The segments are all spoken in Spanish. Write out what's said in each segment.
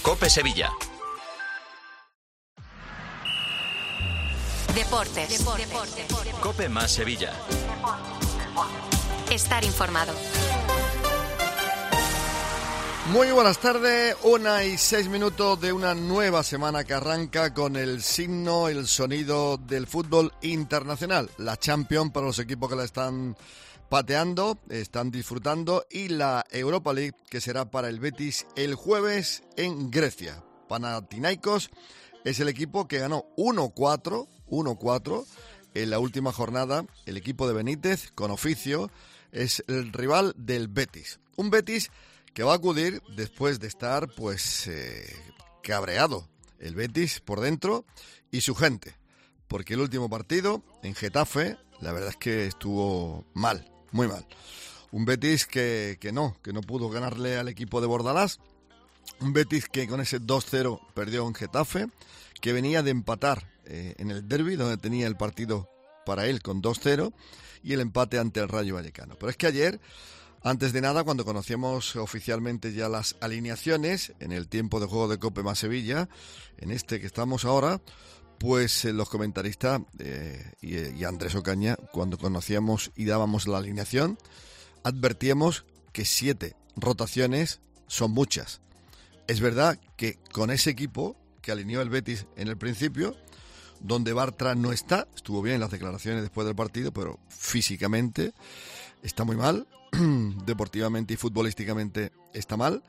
COPE Sevilla. Deportes. COPE más Sevilla. Estar informado. Muy buenas tardes, 1:06 de una nueva semana que arranca con el signo, el sonido del fútbol internacional. La Champions para los equipos que la están pateando, están disfrutando, y la Europa League, que será para el Betis el jueves en Grecia. Panathinaikos es el equipo que ganó 1-4 en la última jornada. El equipo de Benítez, con oficio, es el rival del Betis. Un Betis que va a acudir después de estar, cabreado. El Betis por dentro y su gente. Porque el último partido en Getafe, la verdad es que estuvo mal, muy mal. Un Betis que no pudo ganarle al equipo de Bordalás. Un Betis que con ese 2-0 perdió en Getafe, que venía de empatar en el derbi, donde tenía el partido para él con 2-0, y el empate ante el Rayo Vallecano. Pero es que ayer, antes de nada, cuando conocíamos oficialmente ya las alineaciones en el tiempo de juego de COPE más Sevilla, en este que estamos ahora, pues los comentaristas y Andrés Ocaña, cuando conocíamos y dábamos la alineación, advertíamos que 7 rotaciones son muchas. Es verdad que con ese equipo que alineó el Betis en el principio, donde Bartra no está, estuvo bien en las declaraciones después del partido, pero físicamente está muy mal, deportivamente y futbolísticamente está mal.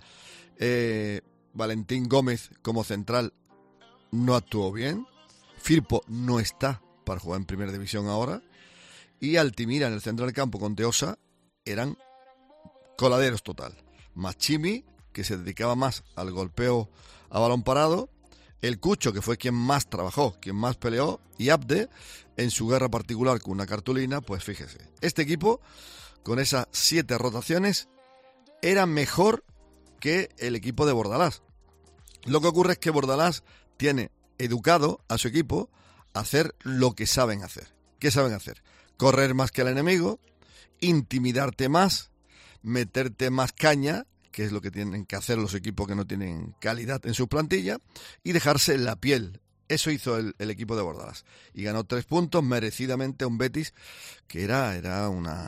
Valentín Gómez como central no actuó bien. Firpo no está para jugar en primera división ahora. Y Altimira en el centro del campo con Teosa eran coladeros total. Machimi, que se dedicaba más al golpeo a balón parado. El Cucho, que fue quien más trabajó, quien más peleó. Y Abde, en su guerra particular con una cartulina, pues fíjese. Este equipo, con esas 7 rotaciones, era mejor que el equipo de Bordalás. Lo que ocurre es que Bordalás tiene educado a su equipo a hacer lo que saben hacer. ¿Qué saben hacer? Correr más que el enemigo, intimidarte más, meterte más caña, que es lo que tienen que hacer los equipos que no tienen calidad en su plantilla, y dejarse la piel. Eso hizo el equipo de Bordalás. Y ganó 3 puntos merecidamente a un Betis que era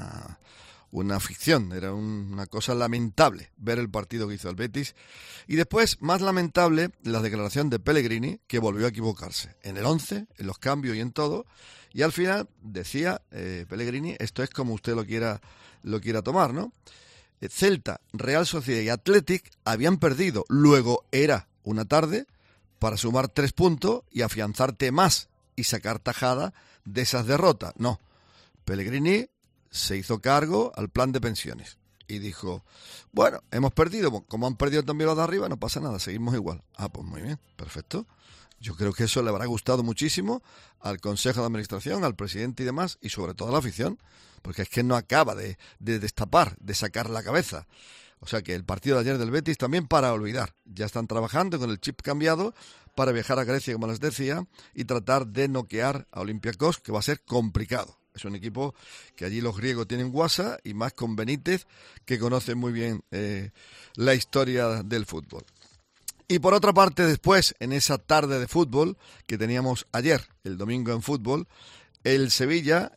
una ficción, era una cosa lamentable ver el partido que hizo el Betis. Y después, más lamentable, la declaración de Pellegrini, que volvió a equivocarse en el 11, en los cambios y en todo. Y al final decía Pellegrini, esto es como usted lo quiera tomar, ¿no? Celta, Real Sociedad y Athletic habían perdido. Luego era una tarde para sumar 3 puntos y afianzarte más y sacar tajada de esas derrotas. No, Pellegrini se hizo cargo al plan de pensiones y dijo, bueno, hemos perdido, como han perdido también los de arriba, no pasa nada, seguimos igual. Ah, pues muy bien, perfecto. Yo creo que eso le habrá gustado muchísimo al Consejo de Administración, al presidente y demás, y sobre todo a la afición, porque es que no acaba de destapar, de sacar la cabeza. O sea que el partido de ayer del Betis también para olvidar. Ya están trabajando con el chip cambiado para viajar a Grecia, como les decía, y tratar de noquear a Olympiacos, que va a ser complicado. Es un equipo que allí los griegos tienen guasa, y más con Benítez, que conoce muy bien la historia del fútbol. Y por otra parte, después, en esa tarde de fútbol que teníamos ayer, el domingo en fútbol, el Sevilla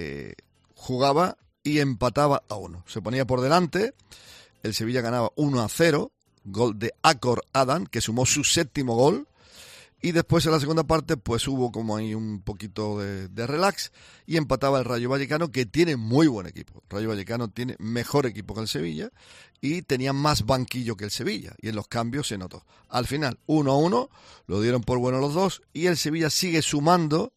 jugaba y empataba a 1. Se ponía por delante, el Sevilla ganaba 1-0, gol de Akor Adan, que sumó su 7º gol. Y después en la segunda parte pues hubo como ahí un poquito de relax y empataba el Rayo Vallecano, que tiene muy buen equipo. El Rayo Vallecano tiene mejor equipo que el Sevilla y tenía más banquillo que el Sevilla, y en los cambios se notó. Al final 1-1, lo dieron por bueno los dos, y el Sevilla sigue sumando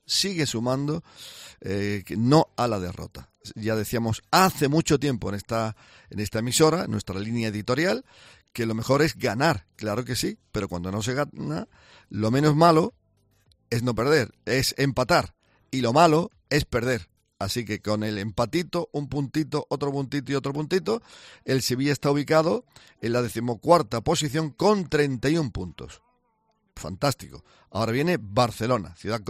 no a la derrota. Ya decíamos hace mucho tiempo en esta emisora, en nuestra línea editorial, que lo mejor es ganar, claro que sí, pero cuando no se gana, lo menos malo es no perder, es empatar, y lo malo es perder. Así que con el empatito, un puntito, otro puntito y otro puntito, el Sevilla está ubicado en la 14ª posición con 31 puntos. Fantástico. Ahora viene Barcelona, Ciudad Condal.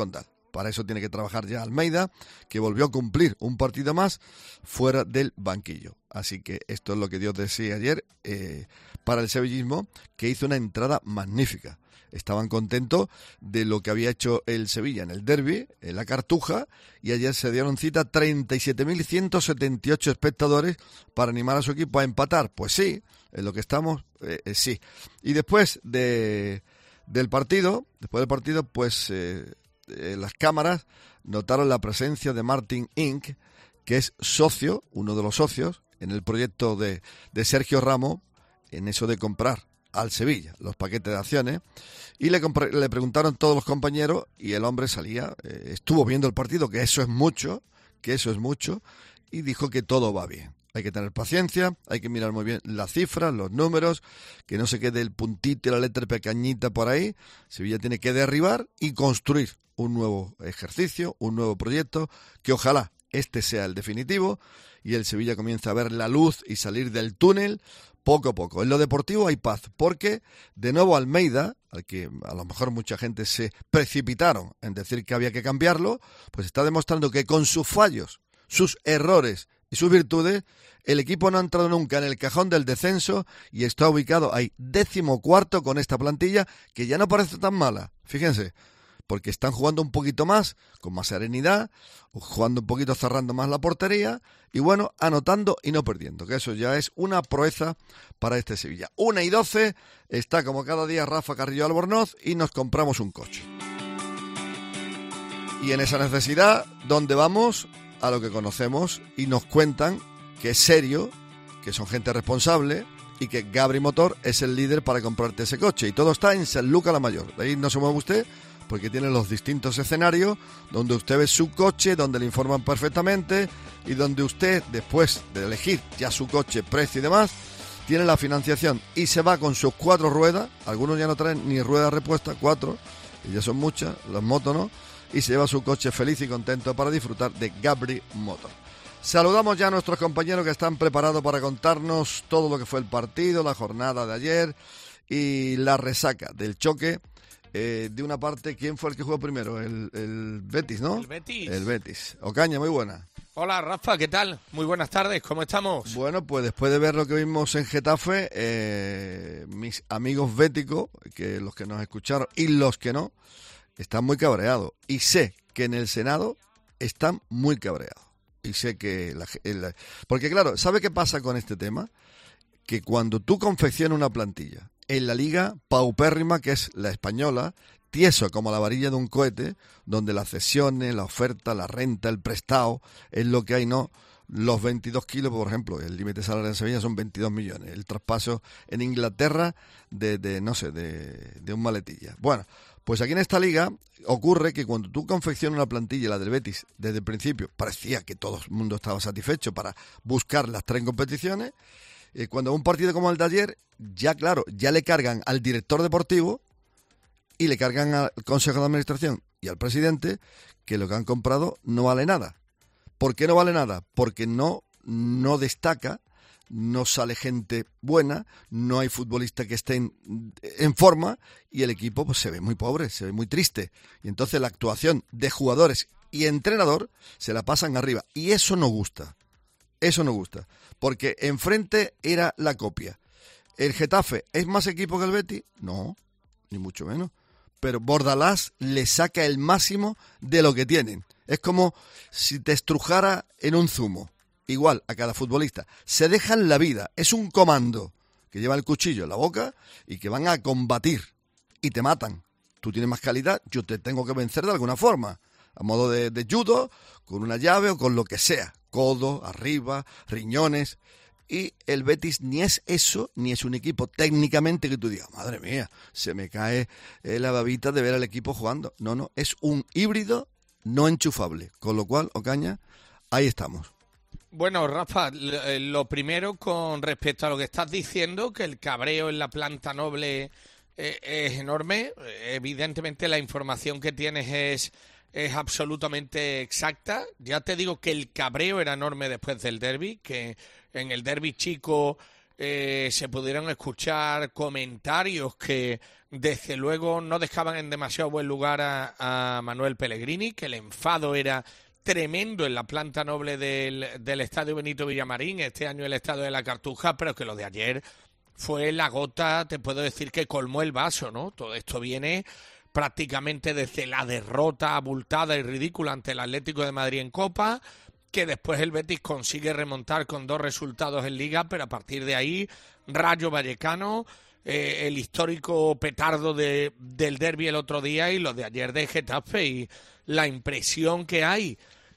Para eso tiene que trabajar ya Almeida, que volvió a cumplir un partido más fuera del banquillo. Así que esto es lo que Dios decía ayer para el sevillismo, que hizo una entrada magnífica. Estaban contentos de lo que había hecho el Sevilla en el derbi, en la Cartuja, y ayer se dieron cita 37.178 espectadores para animar a su equipo a empatar. Pues sí, en lo que estamos, sí. Y después del partido, pues las cámaras notaron la presencia de Martin Inc., que es socio, uno de los socios, en el proyecto de Sergio Ramos, en eso de comprar al Sevilla los paquetes de acciones, y le preguntaron todos los compañeros, y el hombre salía, estuvo viendo el partido, que eso es mucho, y dijo que todo va bien. Hay que tener paciencia, hay que mirar muy bien las cifras, los números, que no se quede el puntito y la letra pequeñita por ahí. Sevilla tiene que derribar y construir un nuevo ejercicio, un nuevo proyecto, que ojalá este sea el definitivo y el Sevilla comience a ver la luz y salir del túnel poco a poco. En lo deportivo hay paz, porque de nuevo Almeida, al que a lo mejor mucha gente se precipitaron en decir que había que cambiarlo, pues está demostrando que con sus fallos, sus errores y sus virtudes, el equipo no ha entrado nunca en el cajón del descenso y está ubicado ahí 14º con esta plantilla, que ya no parece tan mala, fíjense, porque están jugando un poquito más, con más serenidad, jugando un poquito, cerrando más la portería, y bueno, anotando y no perdiendo, que eso ya es una proeza para este Sevilla. 1:12, está como cada día Rafa Carrillo Albornoz y nos compramos un coche. Y en esa necesidad, ¿dónde vamos? A lo que conocemos, y nos cuentan que es serio, que son gente responsable y que Gabri Motor es el líder para comprarte ese coche. Y todo está en San Lucas la Mayor. De ahí no se mueve usted, porque tiene los distintos escenarios donde usted ve su coche, donde le informan perfectamente y donde usted, después de elegir ya su coche, precio y demás, tiene la financiación y se va con sus 4 ruedas. Algunos ya no traen ni ruedas repuestas, 4, y ya son muchas, las motos no, y se lleva su coche feliz y contento para disfrutar de Gabri Motor. Saludamos ya a nuestros compañeros que están preparados para contarnos todo lo que fue el partido, la jornada de ayer y la resaca del choque. De una parte, ¿quién fue el que jugó primero? El Betis, ¿no? El Betis. Ocaña, muy buena. Hola, Rafa, ¿qué tal? Muy buenas tardes, ¿cómo estamos? Bueno, pues después de ver lo que vimos en Getafe, mis amigos béticos, que los que nos escucharon y los que no, están muy cabreados. Y sé que en el Senado están muy cabreados. Y sé que... porque claro, ¿sabe qué pasa con este tema? Que cuando tú confeccionas una plantilla en la liga paupérrima, que es la española, tieso como la varilla de un cohete, donde las cesiones, la oferta, la renta, el prestado, es lo que hay, ¿no? Los 22 kilos, por ejemplo, el límite salarial en Sevilla son 22 millones. El traspaso en Inglaterra de un maletilla. Bueno, pues aquí en esta liga ocurre que cuando tú confeccionas una plantilla, la del Betis, desde el principio, parecía que todo el mundo estaba satisfecho para buscar las 3 competiciones. Cuando un partido como el de ayer, ya claro, ya le cargan al director deportivo y le cargan al consejo de administración y al presidente que lo que han comprado no vale nada. ¿Por qué no vale nada? Porque no destaca, no sale gente buena, no hay futbolistas que estén en forma y el equipo pues se ve muy pobre, se ve muy triste. Y entonces la actuación de jugadores y entrenador se la pasan arriba y eso no gusta. Eso no gusta, porque enfrente era la copia. ¿El Getafe es más equipo que el Betis? No, ni mucho menos. Pero Bordalás le saca el máximo de lo que tienen. Es como si te estrujara en un zumo. Igual a cada futbolista. Se dejan la vida. Es un comando que lleva el cuchillo en la boca y que van a combatir. Y te matan. Tú tienes más calidad, yo te tengo que vencer de alguna forma. A modo de judo, con una llave o con lo que sea. Codo, arriba, riñones. Y el Betis ni es eso, ni es un equipo técnicamente que tú digas, madre mía, se me cae la babita de ver al equipo jugando. No, es un híbrido no enchufable. Con lo cual, Ocaña, ahí estamos. Bueno, Rafa, lo primero con respecto a lo que estás diciendo, que el cabreo en la planta noble es enorme. Evidentemente la información que tienes es absolutamente exacta. Ya te digo que el cabreo era enorme después del derbi, que en el derbi chico se pudieron escuchar comentarios que desde luego no dejaban en demasiado buen lugar a Manuel Pellegrini, que el enfado era tremendo en la planta noble del Estadio Benito Villamarín, este año el Estadio de la Cartuja, pero que lo de ayer fue la gota, te puedo decir, que colmó el vaso, ¿no? Todo esto viene prácticamente desde la derrota abultada y ridícula ante el Atlético de Madrid en Copa, que después el Betis consigue remontar con 2 resultados en Liga, pero a partir de ahí, Rayo Vallecano, el histórico petardo del derbi el otro día y lo de ayer de Getafe, y la impresión que hay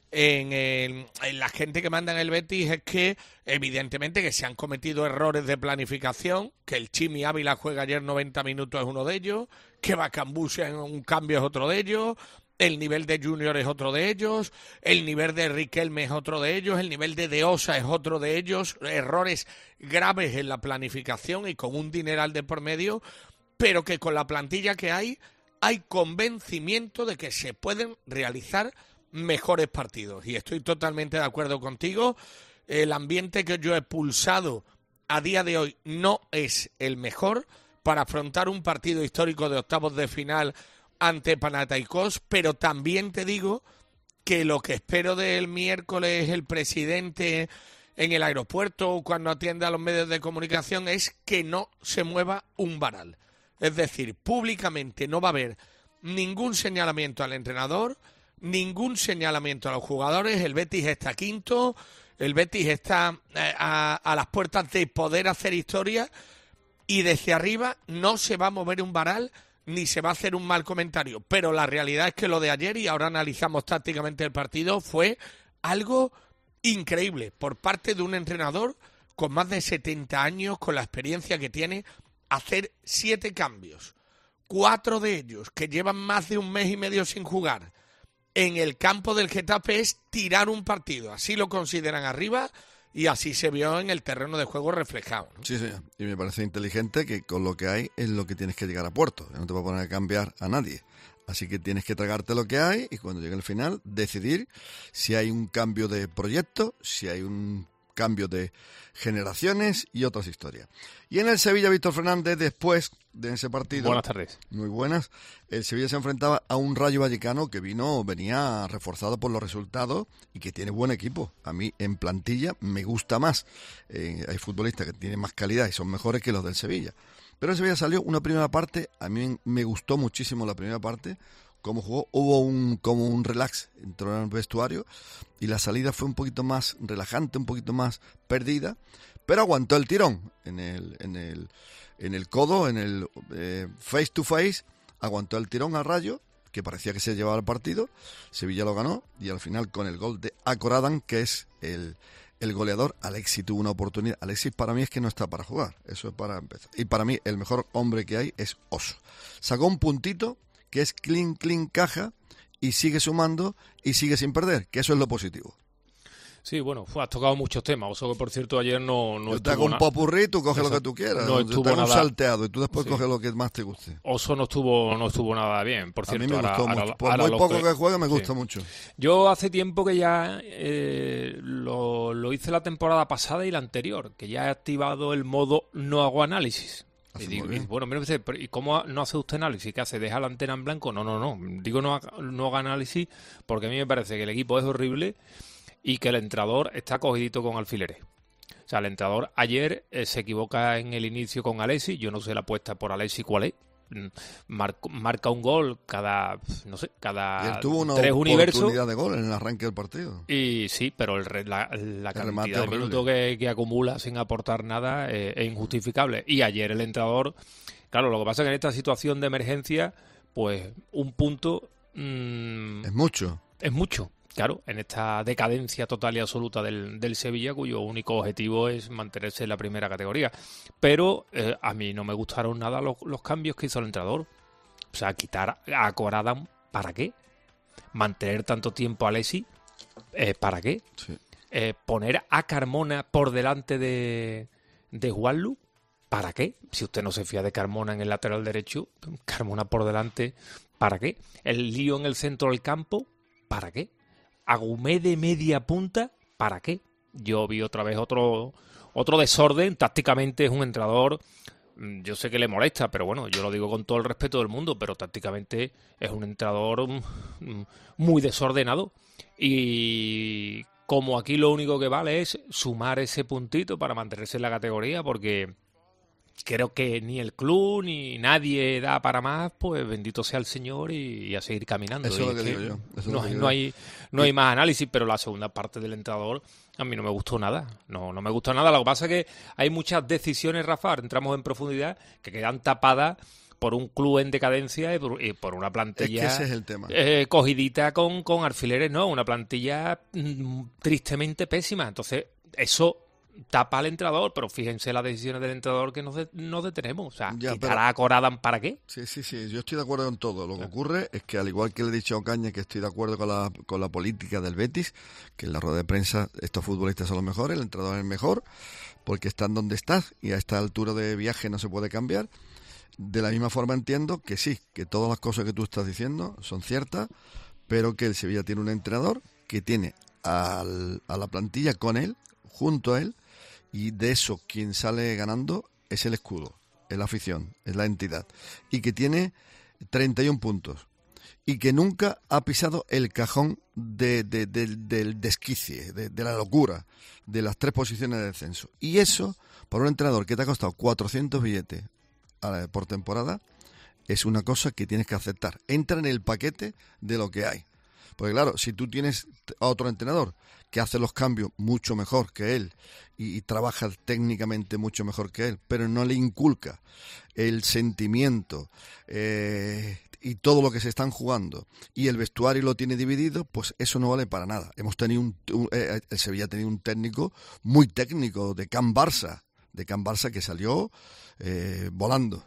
en la gente que manda en el Betis es que evidentemente que se han cometido errores de planificación, que el Chimi Ávila juega ayer 90 minutos es uno de ellos, que Bacambú en un cambio es otro de ellos, el nivel de Junior es otro de ellos, el nivel de Riquelme es otro de ellos, el nivel de Osa es otro de ellos, errores graves en la planificación y con un dineral de por medio, pero que con la plantilla que hay convencimiento de que se pueden realizar mejores partidos. Y estoy totalmente de acuerdo contigo, el ambiente que yo he pulsado a día de hoy no es el mejor para afrontar un partido histórico de octavos de final ante Panathinaikos, pero también te digo que lo que espero del miércoles el presidente en el aeropuerto cuando atiende a los medios de comunicación es que no se mueva un varal. Es decir, públicamente no va a haber ningún señalamiento al entrenador, ningún señalamiento a los jugadores. El Betis está quinto, el Betis está a las puertas de poder hacer historia y desde arriba no se va a mover un varal ni se va a hacer un mal comentario. Pero la realidad es que lo de ayer, y ahora analizamos tácticamente el partido, fue algo increíble por parte de un entrenador con más de 70 años, con la experiencia que tiene, hacer 7 cambios, 4 de ellos que llevan más de un mes y medio sin jugar en el campo del Getafe, es tirar un partido. Así lo consideran arriba y así se vio en el terreno de juego reflejado, ¿no? Sí, señor. Y me parece inteligente que con lo que hay es lo que tienes que llegar a puerto. No te va a poner a cambiar a nadie. Así que tienes que tragarte lo que hay y cuando llegue el final decidir si hay un cambio de proyecto, si hay un cambio de generaciones y otras historias. Y en el Sevilla, Víctor Fernández, después de ese partido... Buenas tardes. Muy buenas. El Sevilla se enfrentaba a un Rayo Vallecano que venía reforzado por los resultados y que tiene buen equipo. A mí, en plantilla, me gusta más. Hay futbolistas que tienen más calidad y son mejores que los del Sevilla. Pero el Sevilla salió una primera parte, a mí me gustó muchísimo la primera parte, cómo jugó, hubo como un relax, entró en el vestuario y la salida fue un poquito más relajante, un poquito más perdida, pero aguantó el tirón en el codo, en el face to face, aguantó el tirón al Rayo, que parecía que se llevaba el partido, Sevilla lo ganó y al final con el gol de Akoradan, que es el goleador. Alexis tuvo una oportunidad. Alexis para mí es que no está para jugar, eso es para empezar. Y para mí el mejor hombre que hay es Oso. Sacó un puntito que es clean caja y sigue sumando y sigue sin perder, que eso es lo positivo. Sí, bueno, has tocado muchos temas. Oso, que por cierto ayer no yo te hago un popurrí, tú coges lo que tú quieras. No estuvo te hago nada, un salteado y tú después coges lo que más te guste. Oso no estuvo nada bien, por cierto. A mí me gustó mucho. Por muy poco que juegue me gusta mucho. Yo hace tiempo que ya lo hice la temporada pasada y la anterior, que ya he activado el modo no hago análisis. Y digo, bueno, mira, ¿y cómo no hace usted análisis? ¿Qué hace? ¿Deja la antena en blanco? No. Digo no haga análisis porque a mí me parece que el equipo es horrible y que el entrenador está cogidito con alfileres. O sea, el entrenador ayer se equivoca en el inicio con Alexis. Yo no sé la apuesta por Alexis cuál es. Marca un gol cada 3 universos. Y él tuvo una oportunidad de gol en el arranque del partido. Y sí, pero la cantidad de minutos que acumula sin aportar nada es injustificable. Y ayer el entrenador, claro, lo que pasa es que en esta situación de emergencia, pues un punto... es mucho. Es mucho. Claro, en esta decadencia total y absoluta del Sevilla, cuyo único objetivo es mantenerse en la primera categoría. Pero a mí no me gustaron nada los cambios que hizo el entrenador. O sea, quitar a Akoradan, ¿para qué? Mantener tanto tiempo a Alexis, ¿para qué? Sí. Poner a Carmona por delante de Juanlu, ¿para qué? Si usted no se fía de Carmona en el lateral derecho, Carmona por delante, ¿para qué? El lío en el centro del campo, ¿para qué? Agumé de media punta, ¿para qué? Yo vi otra vez otro otro desorden. Tácticamente es un entrenador, yo sé que le molesta, pero bueno, yo lo digo con todo el respeto del mundo, pero tácticamente es un entrenador muy desordenado. Y como aquí lo único que vale es sumar ese puntito para mantenerse en la categoría, porque creo que ni el club ni nadie da para más, pues bendito sea el Señor y a seguir caminando. Eso es lo que digo yo. No hay más análisis, pero la segunda parte del entrenador a mí no me gustó nada. No me gustó nada. Lo que pasa es que hay muchas decisiones, Rafa, entramos en profundidad, que quedan tapadas por un club en decadencia y por una plantilla, es que ese es el tema, cogidita con alfileres, ¿no? Una plantilla tristemente pésima. Entonces, eso tapa al entrenador, pero fíjense las decisiones del entrenador que nos detenemos. O sea, ¿quitará a Corada para qué? Sí, yo estoy de acuerdo con todo. Lo que ocurre es que, al igual que le he dicho a Ocaña que estoy de acuerdo con la política del Betis, que en la rueda de prensa estos futbolistas son los mejores, el entrenador es el mejor, porque están donde estás y a esta altura de viaje no se puede cambiar. De la misma forma entiendo que sí, que todas las cosas que tú estás diciendo son ciertas, pero que el Sevilla tiene un entrenador que tiene a la plantilla con él, junto a él, y de eso quien sale ganando es el escudo, es la afición, es la entidad, y que tiene 31 puntos y que nunca ha pisado el cajón del desquicie, de la locura, de las 3 posiciones de descenso. Y eso, para un entrenador que te ha costado 400 billetes por temporada, es una cosa que tienes que aceptar. Entra en el paquete de lo que hay. Porque claro, si tú tienes a otro entrenador que hace los cambios mucho mejor que él y trabaja técnicamente mucho mejor que él, pero no le inculca el sentimiento y todo lo que se están jugando, y el vestuario lo tiene dividido, pues eso no vale para nada. Hemos tenido el Sevilla ha tenido un técnico muy técnico de Can Barça que salió volando,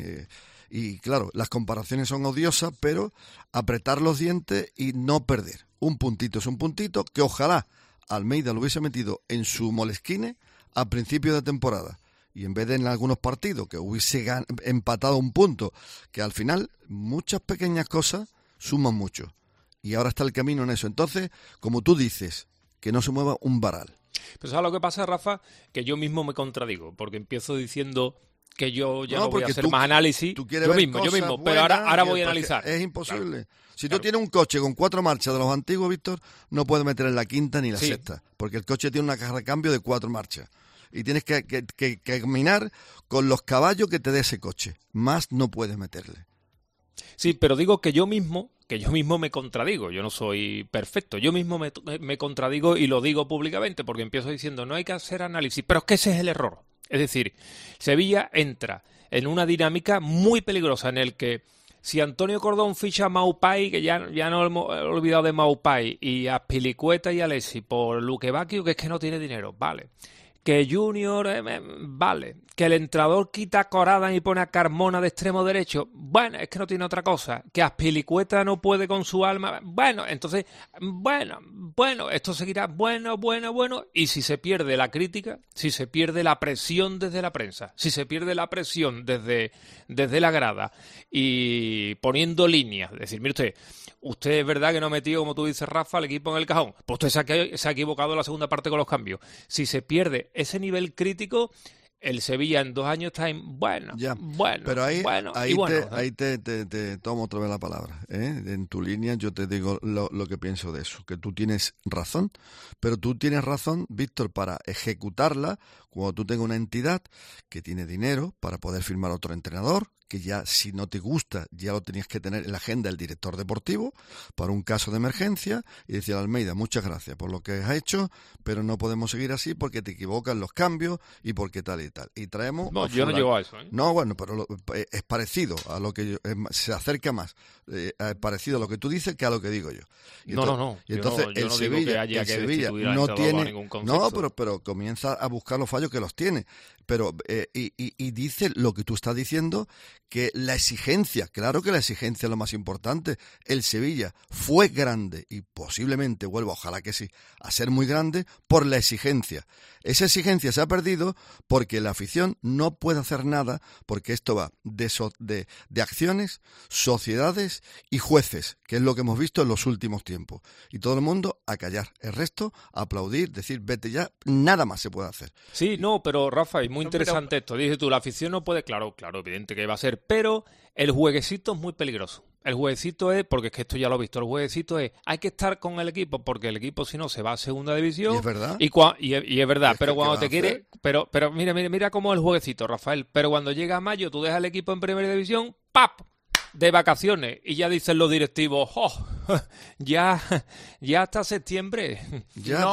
y claro, las comparaciones son odiosas, pero apretar los dientes y no perder. Un puntito es un puntito, que ojalá Almeida lo hubiese metido en su Moleskine a principio de temporada, y en vez de en algunos partidos que hubiese empatado un punto, que al final muchas pequeñas cosas suman mucho, y ahora está el camino en eso. Entonces, como tú dices, que no se mueva un varal. Pero ¿sabes lo que pasa, Rafa? Que yo mismo me contradigo, porque empiezo diciendo que yo ya no voy a hacer más análisis. Yo mismo, pero ahora voy a analizar. Es imposible. Claro. Si tú tienes un coche con 4 marchas de los antiguos, Víctor, no puedes meter en la quinta ni la sexta, porque el coche tiene una caja de cambio de 4 marchas. Y tienes que caminar con los caballos que te dé ese coche. Más no puedes meterle. Sí, pero digo que yo mismo me contradigo. Yo no soy perfecto. Yo mismo me contradigo y lo digo públicamente, porque empiezo diciendo no hay que hacer análisis. Pero es que ese es el error. Es decir, Sevilla entra en una dinámica muy peligrosa en el que si Antonio Cordón ficha a Maupay, que ya no hemos olvidado de Maupay, y a Spilicueta y a Alessi por Luque Bacchio, que es que no tiene dinero, vale. Que Junior, vale. Que el entrenador quita a Corada y pone a Carmona de extremo derecho, bueno, es que no tiene otra cosa. Que Azpilicueta no puede con su alma, bueno, entonces, bueno, esto seguirá, bueno, y si se pierde la crítica, si se pierde la presión desde la prensa, si se pierde la presión desde la grada y poniendo líneas, es decir, mire usted es verdad que no ha metido, como tú dices, Rafa, el equipo en el cajón, pues usted se ha equivocado en la segunda parte con los cambios. Si se pierde ese nivel crítico, el Sevilla en 2 años está pero ahí te tomo otra vez la palabra, en tu línea yo te digo lo que pienso de eso, que tú tienes razón, pero tú tienes razón, Víctor, para ejecutarla cuando tú tengas una entidad que tiene dinero para poder firmar otro entrenador, que ya si no te gusta ya lo tenías que tener en la agenda del director deportivo para un caso de emergencia, y decir a Almeida, muchas gracias por lo que has hecho, pero no podemos seguir así porque te equivocas los cambios y porque tal y tal. Y traemos... No, yo no llego a eso, ¿eh? No, bueno, pero es parecido a lo que se acerca más, parecido a lo que tú dices que a lo que digo yo. Y no. Y entonces el Sevilla no tiene... No, pero comienza a buscar los fallos que los tiene. y dice lo que tú estás diciendo, que la exigencia, claro que la exigencia es lo más importante. El Sevilla fue grande y posiblemente vuelva, ojalá que sí, a ser muy grande por la exigencia. Esa exigencia se ha perdido porque la afición no puede hacer nada, porque esto va de acciones, sociedades y jueces, que es lo que hemos visto en los últimos tiempos. Y todo el mundo a callar. El resto, a aplaudir, decir, vete ya, nada más se puede hacer. Sí, no, pero Rafa, es muy interesante esto. Dices tú, la afición no puede, claro, evidente que va a ser, pero el jueguecito es muy peligroso. El jueguecito es, porque es que esto ya lo he visto, el jueguecito es, hay que estar con el equipo, porque el equipo si no se va a segunda división. ¿Y es verdad? Y es verdad, pero cuando te quiere, hacer? pero mira cómo es el jueguecito, Rafael. Pero cuando llega mayo, tú dejas al equipo en primera división, ¡pap!, de vacaciones, y ya dicen los directivos, ¡oh! Ya hasta septiembre. Ya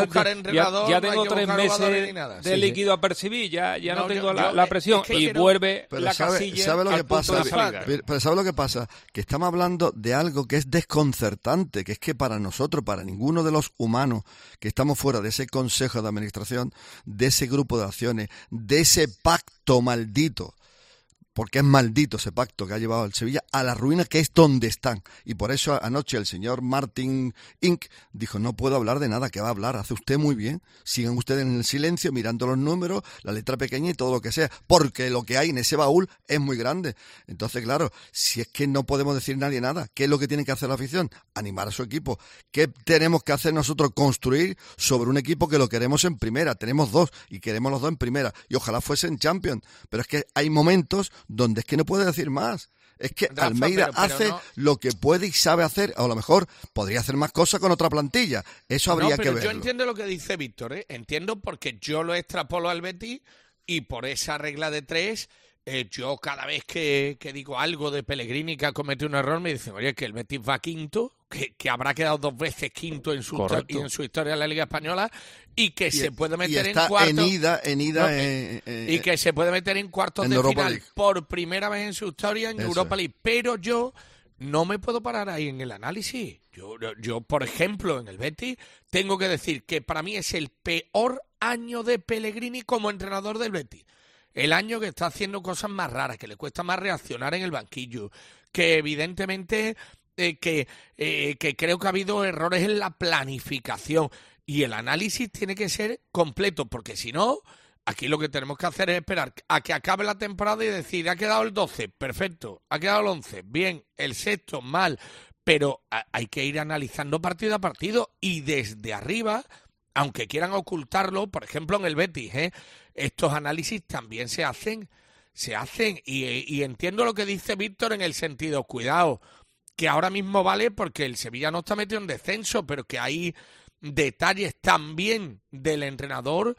tengo 3 meses de líquido a percibir, ya no tengo la presión. Y vuelve la casilla. ¿Sabe lo que pasa? Pero ¿sabe lo que pasa? Que estamos hablando de algo que es desconcertante, que es que para nosotros, para ninguno de los humanos que estamos fuera de ese consejo de administración, de ese grupo de acciones, de ese pacto maldito, porque es maldito ese pacto que ha llevado al Sevilla a la ruina, que es donde están. Y por eso anoche el señor Martin Inc. dijo, no puedo hablar de nada, ¿qué va a hablar? Hace usted muy bien, sigan ustedes en el silencio, mirando los números, la letra pequeña y todo lo que sea, porque lo que hay en ese baúl es muy grande. Entonces, claro, si es que no podemos decir nadie nada, ¿qué es lo que tiene que hacer la afición? Animar a su equipo. ¿Qué tenemos que hacer nosotros? Construir sobre un equipo que lo queremos en primera. Tenemos 2 y queremos los 2 en primera. Y ojalá fuesen Champions. Pero es que hay momentos donde es que no puede decir más. Es que Rafa, Almeida hace lo que puede y sabe hacer. A lo mejor podría hacer más cosas con otra plantilla. Eso habría que verlo. Yo entiendo lo que dice Víctor, ¿eh? Entiendo, porque yo lo extrapolo al Betis y por esa regla de 3... yo cada vez que digo algo de Pellegrini que ha cometido un error, me dicen, oye, que el Betis va quinto, que habrá quedado 2 veces quinto en su historia en la Liga Española, y que se puede meter en cuartos. Y que se puede meter en cuartos de final League por primera vez en su historia en Europa League. Pero yo no me puedo parar ahí en el análisis. Yo, por ejemplo, en el Betis, tengo que decir que para mí es el peor año de Pellegrini como entrenador del Betis. El año que está haciendo cosas más raras, que le cuesta más reaccionar en el banquillo, que evidentemente que creo que ha habido errores en la planificación, y el análisis tiene que ser completo, porque si no, aquí lo que tenemos que hacer es esperar a que acabe la temporada y decir, ha quedado el 12, perfecto, ha quedado el 11, bien, el sexto, mal, pero hay que ir analizando partido a partido, y desde arriba, aunque quieran ocultarlo, por ejemplo en el Betis, estos análisis también se hacen y entiendo lo que dice Víctor en el sentido, cuidado, que ahora mismo vale porque el Sevilla no está metido en descenso, pero que hay detalles también del entrenador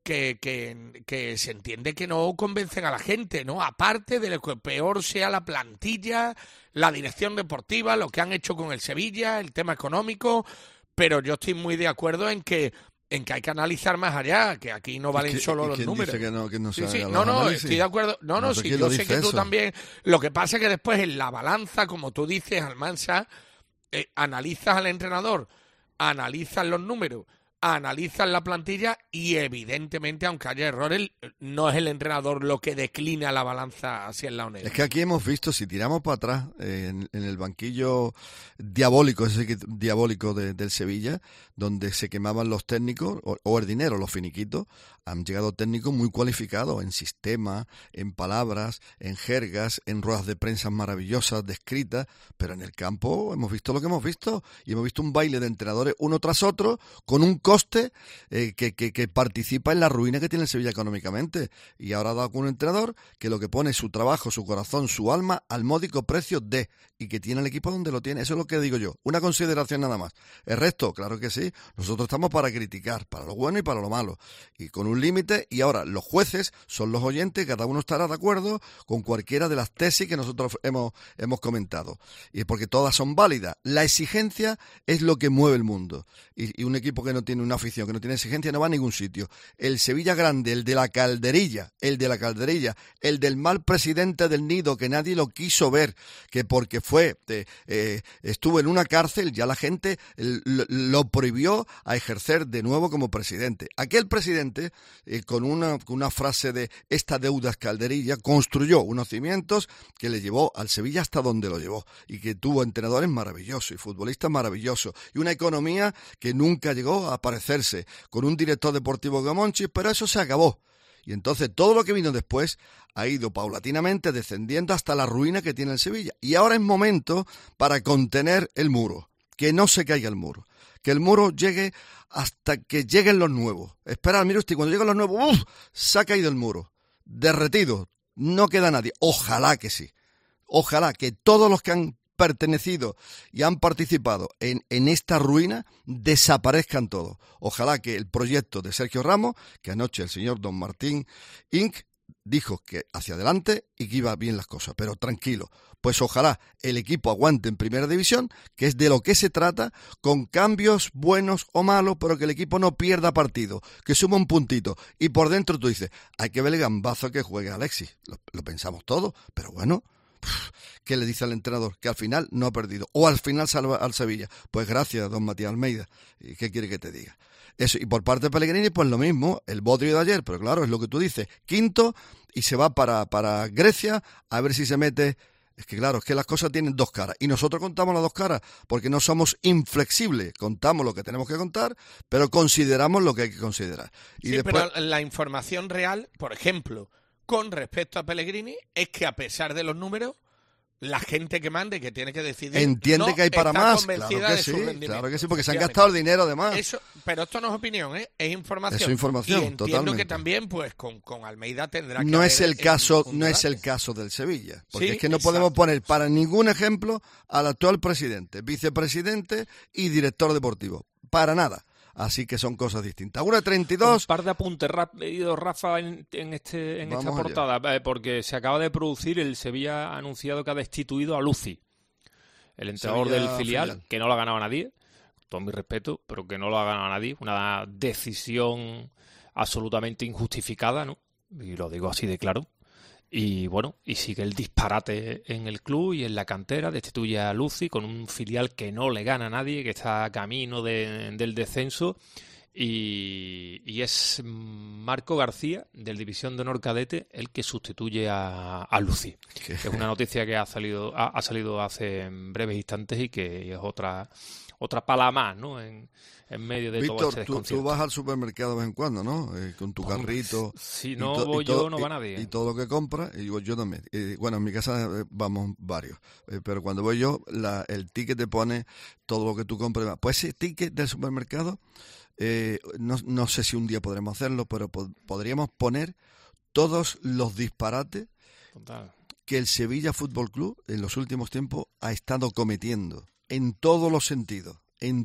que se entiende que no convencen a la gente, ¿no? Aparte de lo que peor sea la plantilla, la dirección deportiva, lo que han hecho con el Sevilla, el tema económico, pero yo estoy muy de acuerdo en que hay que analizar más allá, que aquí no valen solo los números. Dice que no se haga no, estoy de acuerdo. No, sí, yo sé que tú también. Lo que pasa es que después en la balanza, como tú dices, Almansa, analizas al entrenador, analizas los números, analizas la plantilla y evidentemente, aunque haya errores, no es el entrenador lo que declina la balanza hacia el lado negro. Es que aquí hemos visto, si tiramos para atrás en el banquillo diabólico, diabólico del Sevilla, donde se quemaban los técnicos o el dinero, los finiquitos, han llegado técnicos muy cualificados en sistema, en palabras, en jergas, en ruedas de prensa maravillosas, descritas, pero en el campo hemos visto lo que hemos visto, y hemos visto un baile de entrenadores uno tras otro con un coste que participa en la ruina que tiene el Sevilla económicamente. Y ahora ha dado con un entrenador que lo que pone su trabajo, su corazón, su alma al módico precio de, y que tiene el equipo donde lo tiene. Eso es lo que digo yo. Una consideración nada más. El resto, claro que sí, nosotros estamos para criticar, para lo bueno y para lo malo, y con un límite. Y ahora los jueces son los oyentes, cada uno estará de acuerdo con cualquiera de las tesis que nosotros hemos comentado, y porque todas son válidas. La exigencia es lo que mueve el mundo, y un equipo que no tiene tiene una afición, que no tiene exigencia, no va a ningún sitio. El Sevilla grande, el de la calderilla, el del mal presidente del Nido, que nadie lo quiso ver, que porque estuvo en una cárcel, ya la gente lo prohibió a ejercer de nuevo como presidente. Aquel presidente, con una frase de esta deuda es calderilla, construyó unos cimientos que le llevó al Sevilla hasta donde lo llevó, y que tuvo entrenadores maravillosos y futbolistas maravillosos, y una economía que nunca llegó a parecerse, con un director deportivo como Monchi, pero eso se acabó. Y entonces todo lo que vino después ha ido paulatinamente descendiendo hasta la ruina que tiene el Sevilla. Y ahora es momento para contener el muro, que no se caiga el muro, que el muro llegue hasta que lleguen los nuevos. Esperad, mire usted, cuando lleguen los nuevos, ¡uf!, se ha caído el muro, derretido, no queda nadie. Ojalá que sí, ojalá que todos los que han pertenecido y han participado en esta ruina desaparezcan todos. Ojalá que el proyecto de Sergio Ramos, que anoche el señor Don Martín Inc. dijo que hacia adelante y que iba bien las cosas, pero tranquilo, pues ojalá el equipo aguante en primera división, que es de lo que se trata, con cambios buenos o malos, pero que el equipo no pierda partido, que suma un puntito, y por dentro tú dices, hay que ver el gambazo que juegue Alexis, lo pensamos todos, pero bueno, ¿qué le dice al entrenador? Que al final no ha perdido, o al final salva al Sevilla. Pues gracias, don Matías Almeida. ¿Y qué quiere que te diga? Eso, y por parte de Pellegrini, pues lo mismo, el bodrio de ayer, pero claro, es lo que tú dices, quinto, y se va para Grecia a ver si se mete. Es que claro, es que las cosas tienen dos caras, y nosotros contamos las dos caras, porque no somos inflexibles, contamos lo que tenemos que contar, pero consideramos lo que hay que considerar. Y sí, después... pero la información real, por ejemplo, con respecto a Pellegrini, es que a pesar de los números, la gente que mande, que tiene que decidir, entiende no que hay para está más. convencida Claro que sí, porque se han gastado el dinero de más. Eso, pero esto no es opinión, es información. Eso es información, y entiendo totalmente. Que también, pues, con Almeida tendrá que no haber es el caso, un no es debate. el caso del Sevilla, porque Sí, es que no exacto. podemos poner para ningún ejemplo al actual presidente, vicepresidente y director deportivo, para nada. Así que son cosas distintas. 1:32. Un par de apuntes rápidos, Rafa, en esta portada, porque se acaba de producir, el Sevilla ha anunciado que ha destituido a Luci, el entrenador Sevilla del filial, que no lo ha ganado a nadie, todo mi respeto, pero que no lo ha ganado a nadie, una decisión absolutamente injustificada, ¿no? Y lo digo así de claro. Y bueno, y sigue el disparate en el club y en la cantera, destituye a Luci con un filial que no le gana a nadie, que está a camino del descenso, y es Marco García, del División de Honor Cadete, el que sustituye a Luci. Es una noticia que ha salido hace breves instantes y que es otra pala más, ¿no? En medio de Víctor, todo este desconcierto. tú vas al supermercado de vez en cuando, ¿no? Con tu carrito. Si no voy yo, no va nadie. Y todo lo que compras, y yo también. Bueno, en mi casa vamos varios. Pero cuando voy yo, el ticket te pone todo lo que tú compras. Pues ese ticket del supermercado, no sé si un día podremos hacerlo, pero podríamos poner todos los disparates Total. que el Sevilla Fútbol Club en los últimos tiempos ha estado cometiendo, en todos los sentidos,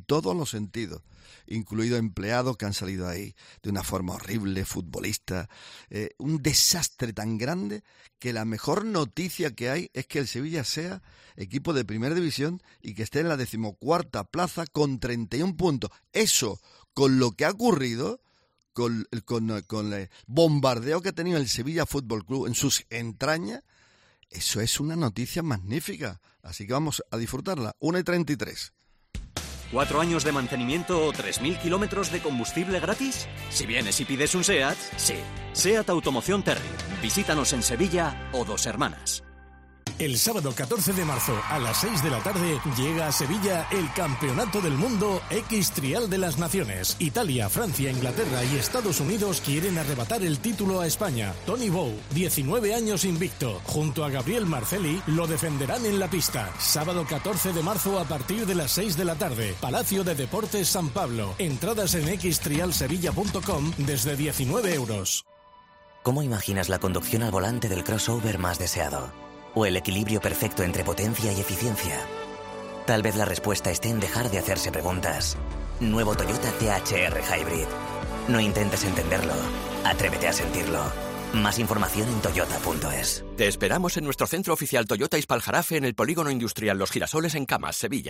incluido empleados que han salido ahí de una forma horrible, futbolistas, un desastre tan grande que la mejor noticia que hay es que el Sevilla sea equipo de primera división y que esté en la 14ª plaza con 31 puntos. Eso, con lo que ha ocurrido, con el bombardeo que ha tenido el Sevilla Fútbol Club en sus entrañas, eso es una noticia magnífica. Así que vamos a disfrutarla. 1:33. 4 años de mantenimiento o 3.000 kilómetros de combustible gratis. Si vienes y pides un SEAT, sí. SEAT Automoción Terry. Visítanos en Sevilla o Dos Hermanas. El sábado 14 de marzo a las 6 de la tarde llega a Sevilla el Campeonato del Mundo X-Trial de las Naciones. Italia, Francia, Inglaterra y Estados Unidos quieren arrebatar el título a España. Tony Bow, 19 años invicto, junto a Gabriel Marcelli, lo defenderán en la pista. Sábado 14 de marzo a partir de las 6 de la tarde. Palacio de Deportes San Pablo. Entradas en xtrialsevilla.com desde 19 euros. ¿Cómo imaginas la conducción al volante del crossover más deseado? ¿O el equilibrio perfecto entre potencia y eficiencia? Tal vez la respuesta esté en dejar de hacerse preguntas. Nuevo Toyota THR Hybrid. No intentes entenderlo. Atrévete a sentirlo. Más información en toyota.es. Te esperamos en nuestro centro oficial Toyota Ispaljarafe en el Polígono Industrial Los Girasoles en Camas, Sevilla.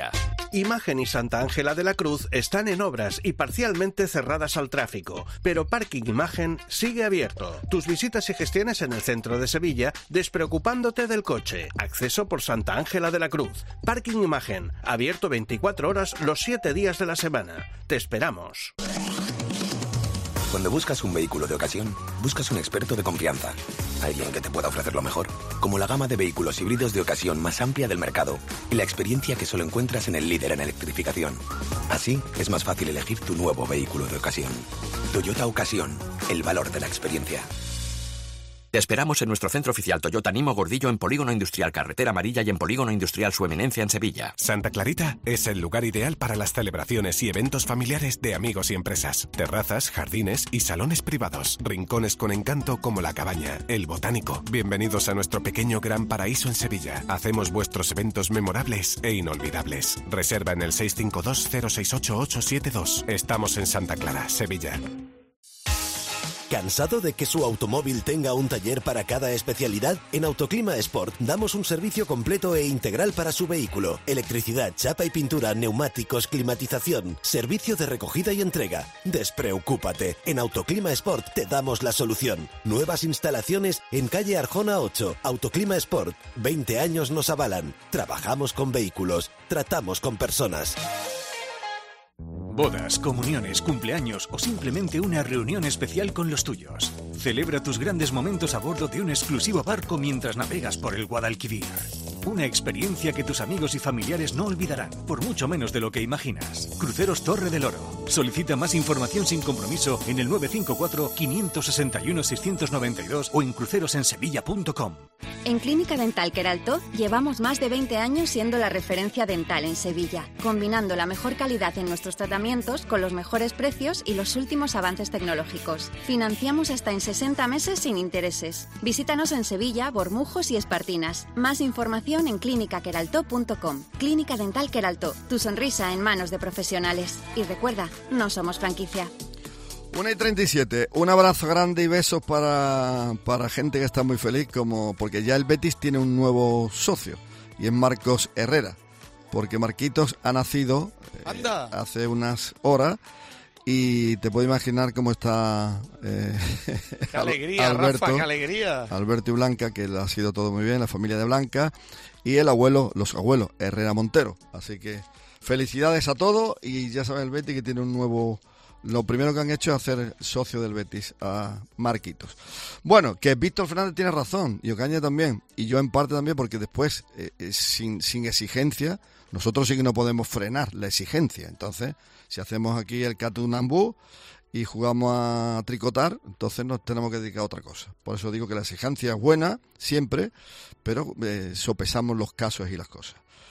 Imagen y Santa Ángela de la Cruz están en obras y parcialmente cerradas al tráfico, pero Parking Imagen sigue abierto. Tus visitas y gestiones en el centro de Sevilla, despreocupándote del coche. Acceso por Santa Ángela de la Cruz. Parking Imagen, abierto 24 horas los 7 días de la semana. Te esperamos. Cuando buscas un vehículo de ocasión, buscas un experto de confianza. Alguien que te pueda ofrecer lo mejor, como la gama de vehículos híbridos de ocasión más amplia del mercado y la experiencia que solo encuentras en el líder en electrificación. Así, es más fácil elegir tu nuevo vehículo de ocasión. Toyota Ocasión, el valor de la experiencia. Te esperamos en nuestro centro oficial Toyota Nimo Gordillo en Polígono Industrial Carretera Amarilla y en Polígono Industrial Su Eminencia en Sevilla. Santa Clarita es el lugar ideal para las celebraciones y eventos familiares de amigos y empresas. Terrazas, jardines y salones privados. Rincones con encanto como La Cabaña, El Botánico. Bienvenidos a nuestro pequeño gran paraíso en Sevilla. Hacemos vuestros eventos memorables e inolvidables. Reserva en el 652-068-872. Estamos en Santa Clara, Sevilla. ¿Cansado de que su automóvil tenga un taller para cada especialidad? En Autoclima Sport damos un servicio completo e integral para su vehículo. Electricidad, chapa y pintura, neumáticos, climatización, servicio de recogida y entrega. Despreocúpate, en Autoclima Sport te damos la solución. Nuevas instalaciones en calle Arjona 8. Autoclima Sport, 20 años nos avalan. Trabajamos con vehículos, tratamos con personas. Bodas, comuniones, cumpleaños o simplemente una reunión especial con los tuyos. Celebra tus grandes momentos a bordo de un exclusivo barco mientras navegas por el Guadalquivir. Una experiencia que tus amigos y familiares no olvidarán, por mucho menos de lo que imaginas. Cruceros Torre del Oro. Solicita más información sin compromiso en el 954-561-692 o en crucerosensevilla.com. En Clínica Dental Queraltó llevamos más de 20 años siendo la referencia dental en Sevilla, combinando la mejor calidad en nuestros tratamientos con los mejores precios y los últimos avances tecnológicos. Financiamos hasta en 60 meses sin intereses. Visítanos en Sevilla, Bormujos y Espartinas. Más información en clinicaqueraltó.com. Clínica Dental Queraltó, tu sonrisa en manos de profesionales. Y recuerda, no somos franquicia. 1:37, un abrazo grande y besos para gente que está muy feliz, porque ya el Betis tiene un nuevo socio y es Marcos Herrera, porque Marquitos ha nacido hace unas horas y te puedo imaginar cómo está ¡Qué alegría, Alberto, Rafa, qué alegría! Alberto y Blanca, que le ha sido todo muy bien, la familia de Blanca y los abuelos Herrera Montero, así que felicidades a todos y ya saben el Betis que tiene un nuevo... Lo primero que han hecho es hacer socio del Betis a Marquitos. Bueno, que Víctor Fernández tiene razón, y Ocaña también, y yo en parte también, porque después, sin exigencia, nosotros sí que no podemos frenar la exigencia. Entonces, si hacemos aquí el catunambú y jugamos a tricotar, entonces nos tenemos que dedicar a otra cosa. Por eso digo que la exigencia es buena, siempre, pero sopesamos los casos y las cosas.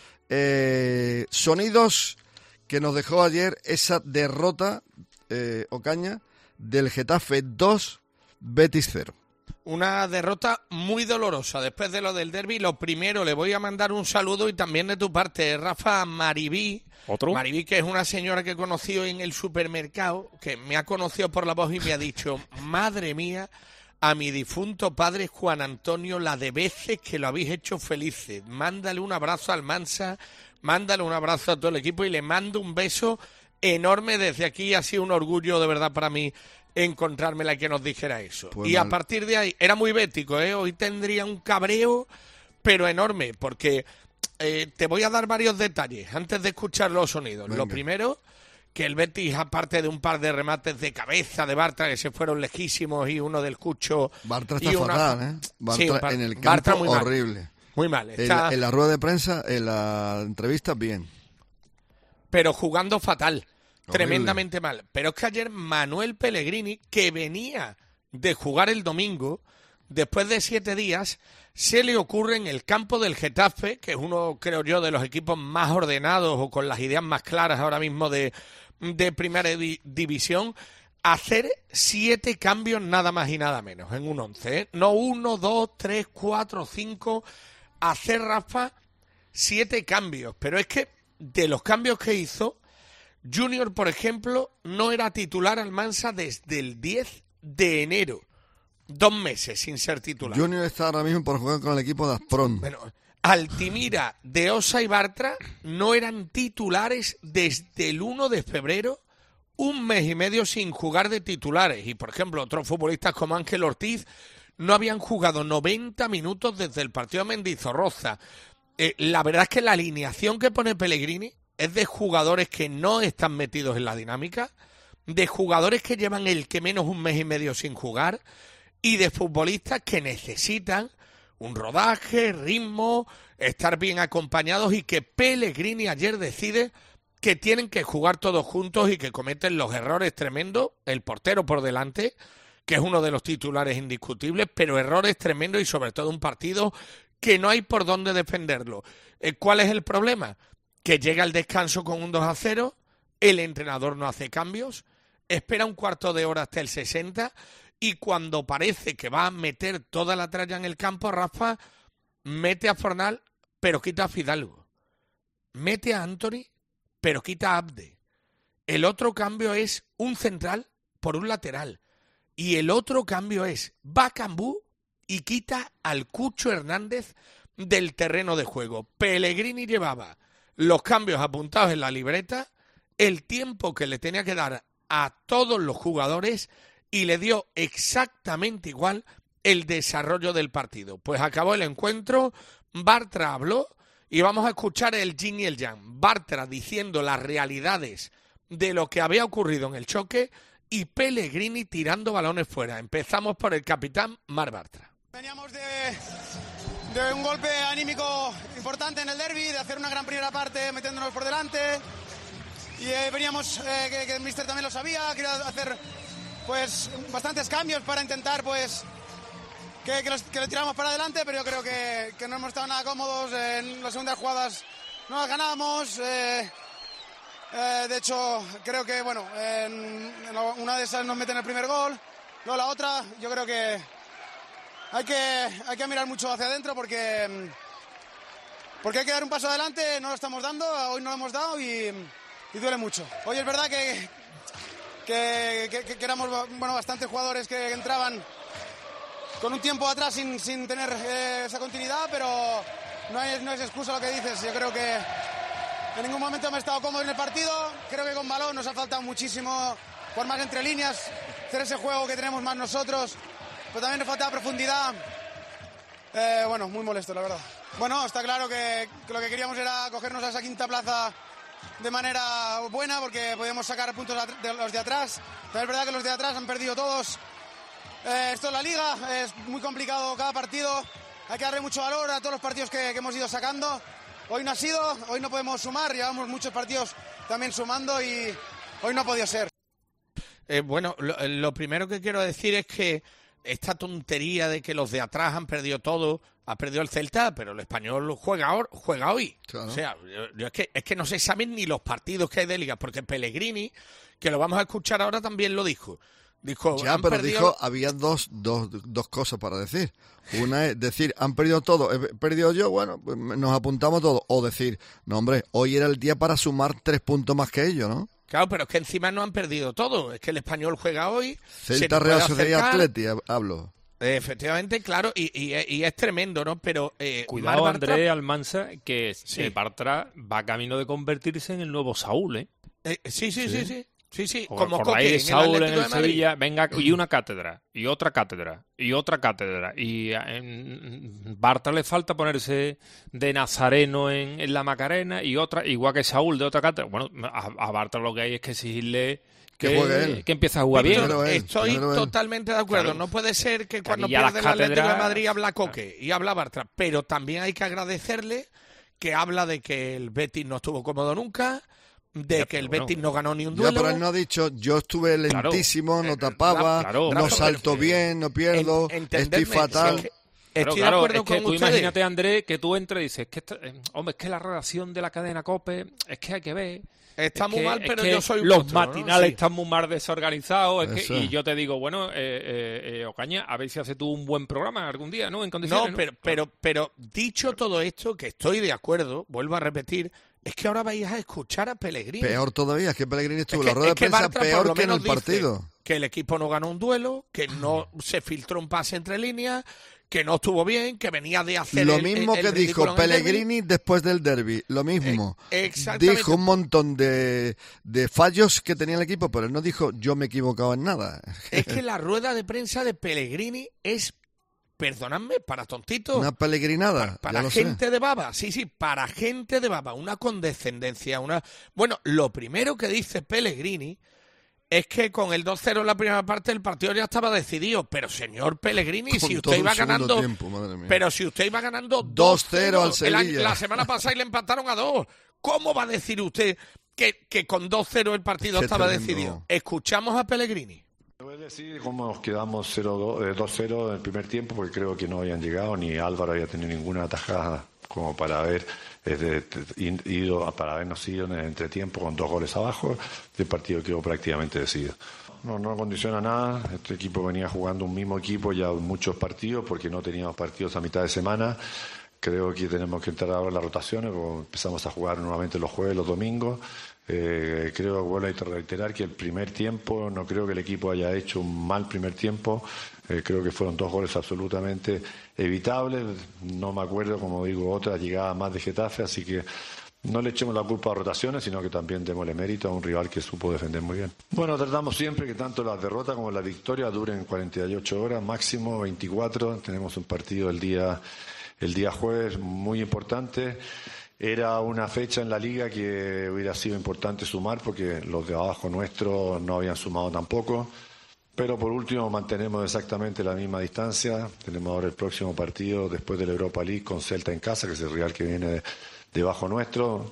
Sonidos que nos dejó ayer esa derrota... Ocaña, del Getafe 2, Betis 0. Una derrota muy dolorosa después de lo del derbi. Lo primero, le voy a mandar un saludo y también de tu parte, Rafa, Maribí. ¿Otro? Maribí, que es una señora que he conocido en el supermercado, que me ha conocido por la voz y me ha dicho, madre mía, a mi difunto padre Juan Antonio, la de veces que lo habéis hecho felices. Mándale un abrazo al Mansa, mándale un abrazo a todo el equipo y le mando un beso enorme desde aquí. Ha sido un orgullo de verdad para mí encontrármela y que nos dijera eso. Pues y a partir de ahí, era muy bético, hoy tendría un cabreo, pero enorme, porque te voy a dar varios detalles antes de escuchar los sonidos. Venga. Lo primero, que el Betis, aparte de un par de remates de cabeza de Bartra, que se fueron lejísimos, y uno del Cucho... Bartra está fatal, Bartra en el campo, Bartra muy horrible. Muy mal. Está... En la rueda de prensa, en la entrevista, bien. Pero jugando fatal, tremendamente mal. Pero es que ayer Manuel Pellegrini, que venía de jugar el domingo, después de 7 días, se le ocurre en el campo del Getafe, que es uno, creo yo, de los equipos más ordenados o con las ideas más claras ahora mismo de primera división, hacer 7 cambios nada más y nada menos en un 11. No 1, 2, 3, 4, 5, hacer, Rafa, 7 cambios. Pero es que de los cambios que hizo, Junior, por ejemplo, no era titular Almansa desde el 10 de enero. 2 meses sin ser titular. Junior está ahora mismo por jugar con el equipo de Asprón. Bueno, Altimira, De Osa y Bartra no eran titulares desde el 1 de febrero, un mes y medio sin jugar de titulares. Y, por ejemplo, otros futbolistas como Ángel Ortiz no habían jugado 90 minutos desde el partido de Mendizorroza. La verdad es que la alineación que pone Pellegrini es de jugadores que no están metidos en la dinámica, de jugadores que llevan el que menos un mes y medio sin jugar y de futbolistas que necesitan un rodaje, ritmo, estar bien acompañados, y que Pellegrini ayer decide que tienen que jugar todos juntos y que cometen los errores tremendos, el portero por delante, que es uno de los titulares indiscutibles, pero errores tremendos y sobre todo un partido que no hay por dónde defenderlo. ¿Cuál es el problema? Que llega el descanso con un 2-0, el entrenador no hace cambios, espera un cuarto de hora hasta el 60 y cuando parece que va a meter toda la tralla en el campo, Rafa mete a Fornal pero quita a Fidalgo, mete a Anthony pero quita a Abde. El otro cambio es un central por un lateral y el otro cambio es va Cambú y quita al Cucho Hernández del terreno de juego. Pellegrini llevaba los cambios apuntados en la libreta, el tiempo que le tenía que dar a todos los jugadores y le dio exactamente igual el desarrollo del partido. Pues acabó el encuentro, Bartra habló y vamos a escuchar el yin y el yang. Bartra diciendo las realidades de lo que había ocurrido en el choque y Pellegrini tirando balones fuera. Empezamos por el capitán Marc Bartra. Veníamos de un golpe anímico importante en el derbi, de hacer una gran primera parte metiéndonos por delante y veníamos, que el míster también lo sabía, quería hacer pues bastantes cambios para intentar pues que le tiramos para adelante, pero yo creo que no hemos estado nada cómodos. En las segundas jugadas no las ganamos, de hecho creo que bueno, en una de esas nos meten el primer gol, luego la otra yo creo que hay que mirar mucho hacia adentro porque hay que dar un paso adelante, no lo estamos dando, hoy no lo hemos dado y duele mucho. Hoy es verdad que éramos bastantes jugadores que entraban con un tiempo atrás sin tener esa continuidad, pero no es excusa lo que dices. Yo creo que en ningún momento hemos estado cómodos en el partido, creo que con balón nos ha faltado muchísimo por más entre líneas, hacer ese juego que tenemos más nosotros, pero también nos faltaba profundidad. Muy molesto, la verdad. Bueno, está claro que lo que queríamos era cogernos a esa quinta plaza de manera buena porque podíamos sacar puntos de los de atrás. Pero es verdad que los de atrás han perdido todos. Esto es la Liga, es muy complicado cada partido. Hay que darle mucho valor a todos los partidos que hemos ido sacando. Hoy no ha sido, hoy no podemos sumar, llevamos muchos partidos también sumando y hoy no ha podido ser. Lo primero que quiero decir es que esta tontería de que los de atrás han perdido todo, ha perdido el Celta, pero el Español juega hoy. Claro. O sea, es que no se saben ni los partidos que hay de Liga, porque Pellegrini, que lo vamos a escuchar ahora, también lo dijo. Había dos cosas para decir. Una es decir, han perdido todo, he perdido yo, bueno, pues nos apuntamos todo. O decir, no hombre, hoy era el día para sumar 3 puntos más que ellos, ¿no? Claro, pero es que encima no han perdido todo. Es que el Español juega hoy. Celta, Real Sociedad, Atleti, hablo. Efectivamente, claro, y es tremendo, ¿no? Pero cuidado, Bartra... Andrés Almanza, que Bartra va camino de convertirse en el nuevo Saúl, ¿eh? Sí, como Coque, Saúl en el Sevilla, venga, y una cátedra, y otra cátedra, y otra cátedra. Y en Bartra le falta ponerse de nazareno en la Macarena, y otra, igual que Saúl de otra cátedra. Bueno, a Bartra lo que hay es que exigirle que empiece a jugar bien. Estoy totalmente de acuerdo. Claro. No puede ser que cuando pierde el Atlético de Madrid habla Coque y habla Bartra, pero también hay que agradecerle que habla de que el Betis no estuvo cómodo nunca, que el Betis no ganó ni un duelo. Pero él no ha dicho, yo estuve lentísimo, no tapaba, no salto bien, no pierdo, estoy fatal. Estoy de acuerdo con tú ustedes. Imagínate, Andrés, que tú entres y dices, es que la redacción de la cadena COPE, es que hay que ver. Está muy mal, pero yo soy un los matinales están muy mal desorganizados. Y yo te digo, bueno, Ocaña, a ver si haces tú un buen programa algún día, ¿no? En condiciones, pero dicho todo esto, que estoy de acuerdo, vuelvo a repetir, es que ahora vais a escuchar a Pellegrini. Peor todavía, es que Pellegrini estuvo en la rueda de prensa Bartra, peor que en el partido. Que el equipo no ganó un duelo, que no se filtró un pase entre líneas, que no estuvo bien, que venía de hacer lo mismo que dijo Pellegrini después del derbi, lo mismo. Exactamente. Dijo un montón de fallos que tenía el equipo, pero él no dijo yo me he equivocado en nada. Es que la rueda de prensa de Pellegrini es, perdonadme, para tontitos. Una pelegrinada. Para gente de baba, sí, para gente de baba, una condescendencia, Bueno, lo primero que dice Pellegrini es que con el 2-0 en la primera parte el partido ya estaba decidido, pero señor Pellegrini, si usted iba ganando, pero si usted iba ganando 2-0 al Sevilla la semana pasada y le empataron a 2, ¿cómo va a decir usted que con 2-0 el partido estaba decidido? Escuchamos a Pellegrini. Voy a decir cómo nos quedamos 2-0 en el primer tiempo, porque creo que no habían llegado, ni Álvaro había tenido ninguna atajada como para habernos ido en el entretiempo con 2 goles abajo. El partido quedó prácticamente decidido. No condiciona nada. Este equipo venía jugando un mismo equipo ya muchos partidos, porque no teníamos partidos a mitad de semana. Creo que tenemos que entrar ahora en las rotaciones, porque empezamos a jugar nuevamente los jueves, los domingos. Creo, vuelvo a reiterar, que el primer tiempo, no creo que el equipo haya hecho un mal primer tiempo. Creo que fueron 2 goles absolutamente evitables. No me acuerdo, como digo, otra llegada más de Getafe, así que no le echemos la culpa a rotaciones, sino que también démosle mérito a un rival que supo defender muy bien. Bueno, tratamos siempre que tanto la derrota como la victoria duren 48 horas, máximo 24. Tenemos un partido el día jueves muy importante. Era una fecha en la liga que hubiera sido importante sumar, porque los de abajo nuestro no habían sumado tampoco. Pero por último mantenemos exactamente la misma distancia. Tenemos ahora el próximo partido después de la Europa League con Celta en casa, que es el rival que viene debajo nuestro.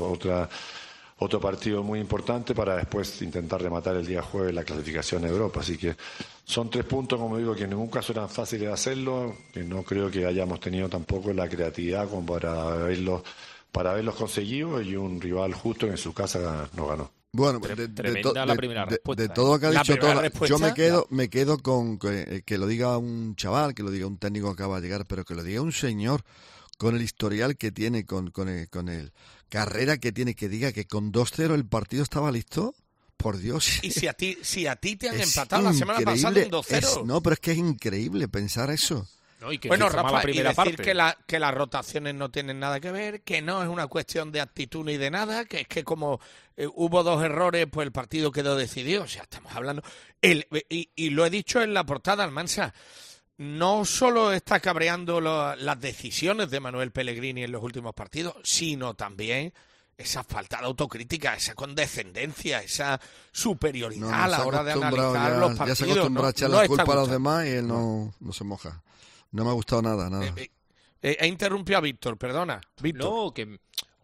Otro partido muy importante para después intentar rematar el día jueves la clasificación de Europa. Así que son 3 puntos, como digo, que en ningún caso eran fáciles de hacerlo, que no creo que hayamos tenido tampoco la creatividad como para haberlos conseguido, y un rival justo que en su casa no ganó. Bueno, la primera respuesta. De todo lo que ha dicho, yo me quedo con que lo diga un chaval, que lo diga un técnico que acaba de llegar, pero que lo diga un señor con el historial que tiene, con el carrera que tiene, que diga que con 2-0 el partido estaba listo. Por Dios. Y si a ti te han empatado la semana pasada en 2-0. No, pero es que es increíble pensar eso. No, bueno, Rafa, y decir que las rotaciones no tienen nada que ver, que no es una cuestión de actitud ni de nada, que es que como hubo 2 errores, pues el partido quedó decidido. O sea, estamos hablando... Y lo he dicho en la portada, Almansa, no solo está cabreando las decisiones de Manuel Pellegrini en los últimos partidos, sino también esa falta de autocrítica, esa condescendencia, esa superioridad a la hora de analizar los partidos. Ya se acostumbra a echar la culpa a los demás y él no se moja. No me ha gustado nada. He interrumpido a Víctor, perdona. Víctor. No, que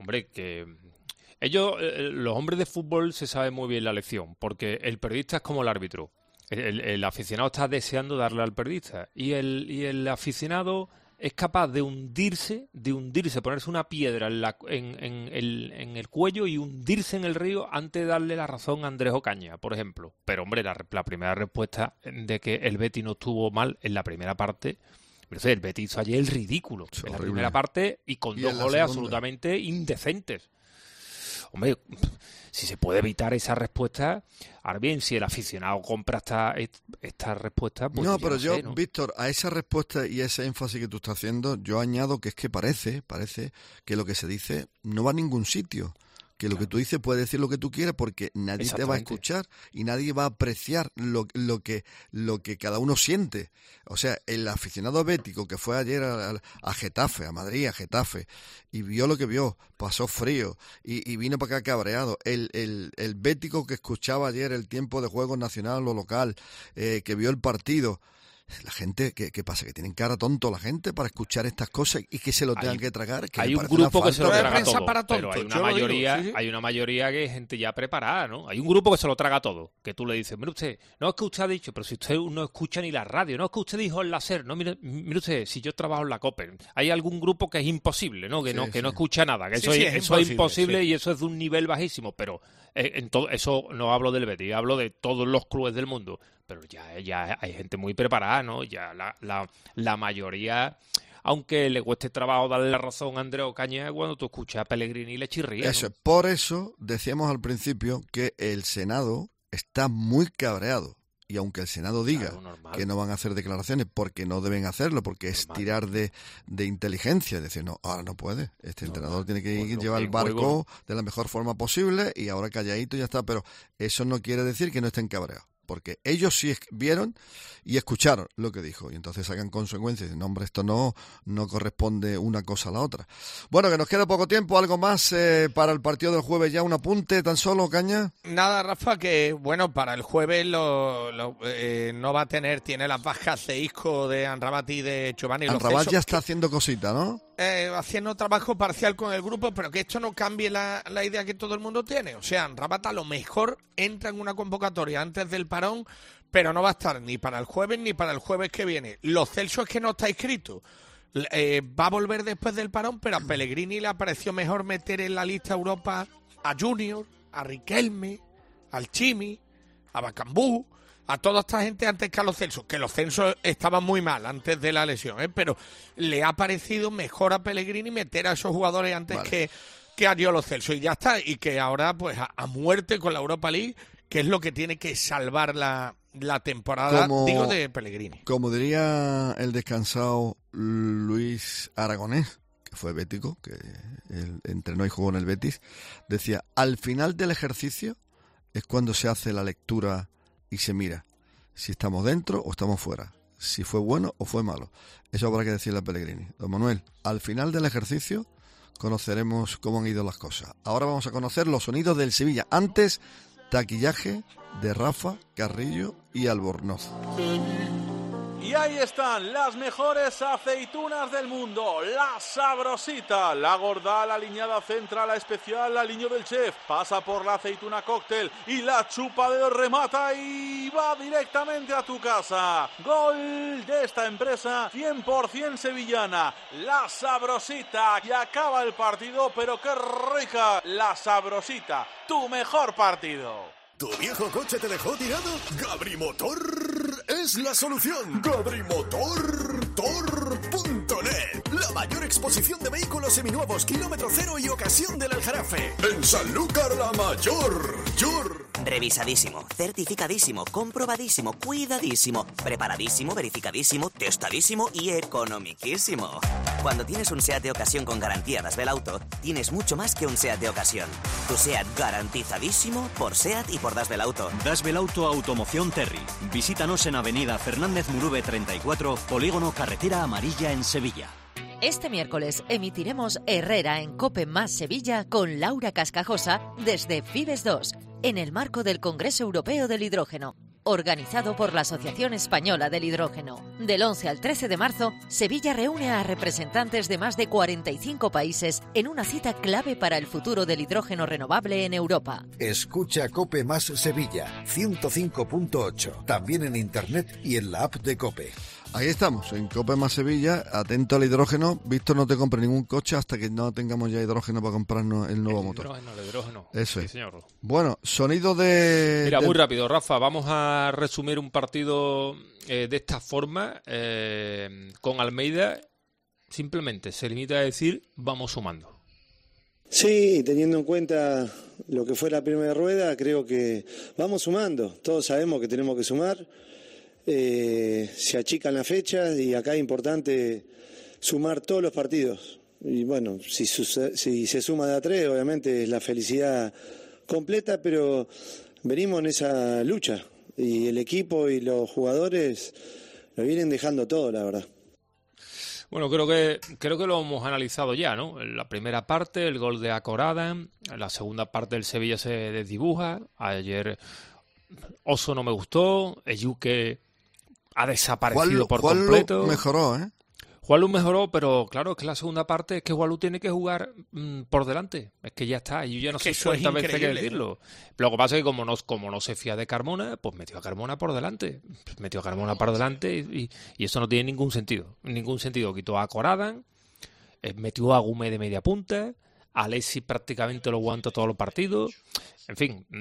ellos, los hombres de fútbol, se sabe muy bien la lección, porque el periodista es como el árbitro. El aficionado está deseando darle al periodista, y el aficionado es capaz de hundirse, ponerse una piedra en el cuello y hundirse en el río antes de darle la razón a Andrés Ocaña, por ejemplo. Pero, hombre, la primera respuesta de que el Betis no estuvo mal en la primera parte... El Betis hizo ayer el ridículo en la primera parte y con 2 goles absolutamente indecentes. Hombre, si se puede evitar esa respuesta, ahora bien, si el aficionado compra esta respuesta, pues no, pero yo, Víctor, a esa respuesta y a ese énfasis que tú estás haciendo, yo añado que es que parece que lo que se dice no va a ningún sitio. Que lo que tú dices puedes decir lo que tú quieras, porque nadie te va a escuchar y nadie va a apreciar lo que cada uno siente. O sea, el aficionado bético que fue ayer a Getafe, a Madrid, a Getafe, y vio lo que vio, pasó frío y vino para acá cabreado. El bético que escuchaba ayer el tiempo de juego nacional o local, que vio el partido. La gente, ¿qué pasa? ¿Que tienen cara tonto la gente para escuchar estas cosas y que se lo tengan que tragar? Que hay un grupo que se lo traga todo, pero hay una mayoría que es gente ya preparada, ¿no? Hay un grupo que se lo traga todo, que tú le dices, mire usted, no es que usted ha dicho, pero si usted no escucha ni la radio, no es que usted dijo en la SER, no, mire usted, si yo trabajo en la COPE, hay algún grupo que es imposible, ¿no? Que no escucha nada, que eso es imposible y eso es de un nivel bajísimo, pero en todo eso no hablo del Betis, hablo de todos los clubes del mundo. Pero ya hay gente muy preparada, ¿no? Ya la mayoría, aunque le cueste trabajo darle la razón a Andrés Ocaña, cuando tú escuchas a Pellegrini le chirría. Eso, ¿no? Por eso decíamos al principio que el Senado está muy cabreado y aunque el Senado diga que no van a hacer declaraciones porque no deben hacerlo, porque es tirar de inteligencia, es decir, no, ahora no puede, este entrenador tiene que llevar el barco de la mejor forma posible y ahora calladito ya está, pero eso no quiere decir que no estén cabreados, porque ellos sí vieron y escucharon lo que dijo y entonces sacan consecuencias y dicen, no, hombre, esto no corresponde una cosa a la otra. Bueno, que nos queda poco tiempo, algo más para el partido del jueves, ya un apunte tan solo, Caña. Nada, Rafa, que bueno, para el jueves no va a tiene las bajas de Isco, de Amrabat y de Giovanni Lo Celso. Amrabat ya está haciendo cositas, ¿no? Haciendo trabajo parcial con el grupo, pero que esto no cambie la idea que todo el mundo tiene. O sea, Amrabat a lo mejor entra en una convocatoria antes del parón, pero no va a estar ni para el jueves ni para el jueves que viene. Lo Celso es que no está inscrito. Va a volver después del parón, pero a Pellegrini le pareció mejor meter en la lista Europa a Junior, a Riquelme, al Chimi, a Bacambú, a toda esta gente antes que a Lo Celso, que Lo Celso estaba muy mal antes de la lesión, pero le ha parecido mejor a Pellegrini meter a esos jugadores antes que a Lo Celso, y ya está, y que ahora pues a muerte con la Europa League, que es lo que tiene que salvar la temporada, de Pellegrini. Como diría el descansado Luis Aragonés, que fue bético, que él entrenó y jugó en el Betis, decía, al final del ejercicio es cuando se hace la lectura y se mira si estamos dentro o estamos fuera, si fue bueno o fue malo. Eso habrá que decirle a Pellegrini. Don Manuel, al final del ejercicio conoceremos cómo han ido las cosas. Ahora vamos a conocer los sonidos del Sevilla. Antes, taquillaje de Rafa, Carrillo y Albornoz. Y ahí están las mejores aceitunas del mundo, la Sabrosita, la gorda, la aliñada central, la especial, la aliño del chef, pasa por la aceituna cóctel y la chupa de remata y va directamente a tu casa. Gol de esta empresa 100% sevillana, la Sabrosita, y acaba el partido, pero qué rica, la Sabrosita, tu mejor partido. ¿Tu viejo coche te dejó tirado? Gabrimotor es la solución. Gabrimotor.net. La mayor exposición de vehículos seminuevos, kilómetro cero y ocasión del Aljarafe. En Sanlúcar la Mayor. Revisadísimo, certificadísimo, comprobadísimo, cuidadísimo, preparadísimo, verificadísimo, testadísimo y economiquísimo. Cuando tienes un SEAT de ocasión con garantía Das Belauto, tienes mucho más que un SEAT de ocasión. Tu SEAT garantizadísimo por SEAT y por Das Belauto. Das Belauto Automoción Terry. Visítanos en Avenida Fernández Murube 34, Polígono Carretera Amarilla en Sevilla. Este miércoles emitiremos Herrera en COPE más Sevilla con Laura Cascajosa desde Fibes 2, en el marco del Congreso Europeo del Hidrógeno, organizado por la Asociación Española del Hidrógeno. Del 11 al 13 de marzo, Sevilla reúne a representantes de más de 45 países en una cita clave para el futuro del hidrógeno renovable en Europa. Escucha COPE más Sevilla, 105.8, también en internet y en la app de COPE. Ahí estamos, en COPE más Sevilla, atento al hidrógeno. Víctor, no te compre ningún coche hasta que no tengamos ya hidrógeno para comprarnos el nuevo motor. El hidrógeno. Eso sí, es. Señor. Bueno, sonido de... Mira, muy rápido, Rafa, vamos a resumir un partido de esta forma. Con Almeida, simplemente se limita a decir, vamos sumando. Sí, teniendo en cuenta lo que fue la primera rueda, creo que vamos sumando. Todos sabemos que tenemos que sumar. Se achican las fechas y acá es importante sumar todos los partidos. Y bueno, si se suma de a 3, obviamente es la felicidad completa, pero venimos en esa lucha y el equipo y los jugadores lo vienen dejando todo, la verdad. Bueno, creo que lo hemos analizado ya, ¿no? En la primera parte, el gol de Acorada, en la segunda parte el Sevilla se desdibuja. Ayer Oso no me gustó, Eyuke ha desaparecido por completo. Juanlu mejoró, ¿eh? Juanlu mejoró, pero claro, es que la segunda parte es que Juanlu tiene que jugar por delante. Es que ya está, yo ya no sé cuántas veces hay que decirlo. Lo que pasa es que como no se fía de Carmona, pues metió a Carmona por delante. Y eso no tiene ningún sentido. Quitó a Coradan, metió a Gume de media punta, Alessi prácticamente lo aguanta todos los partidos. En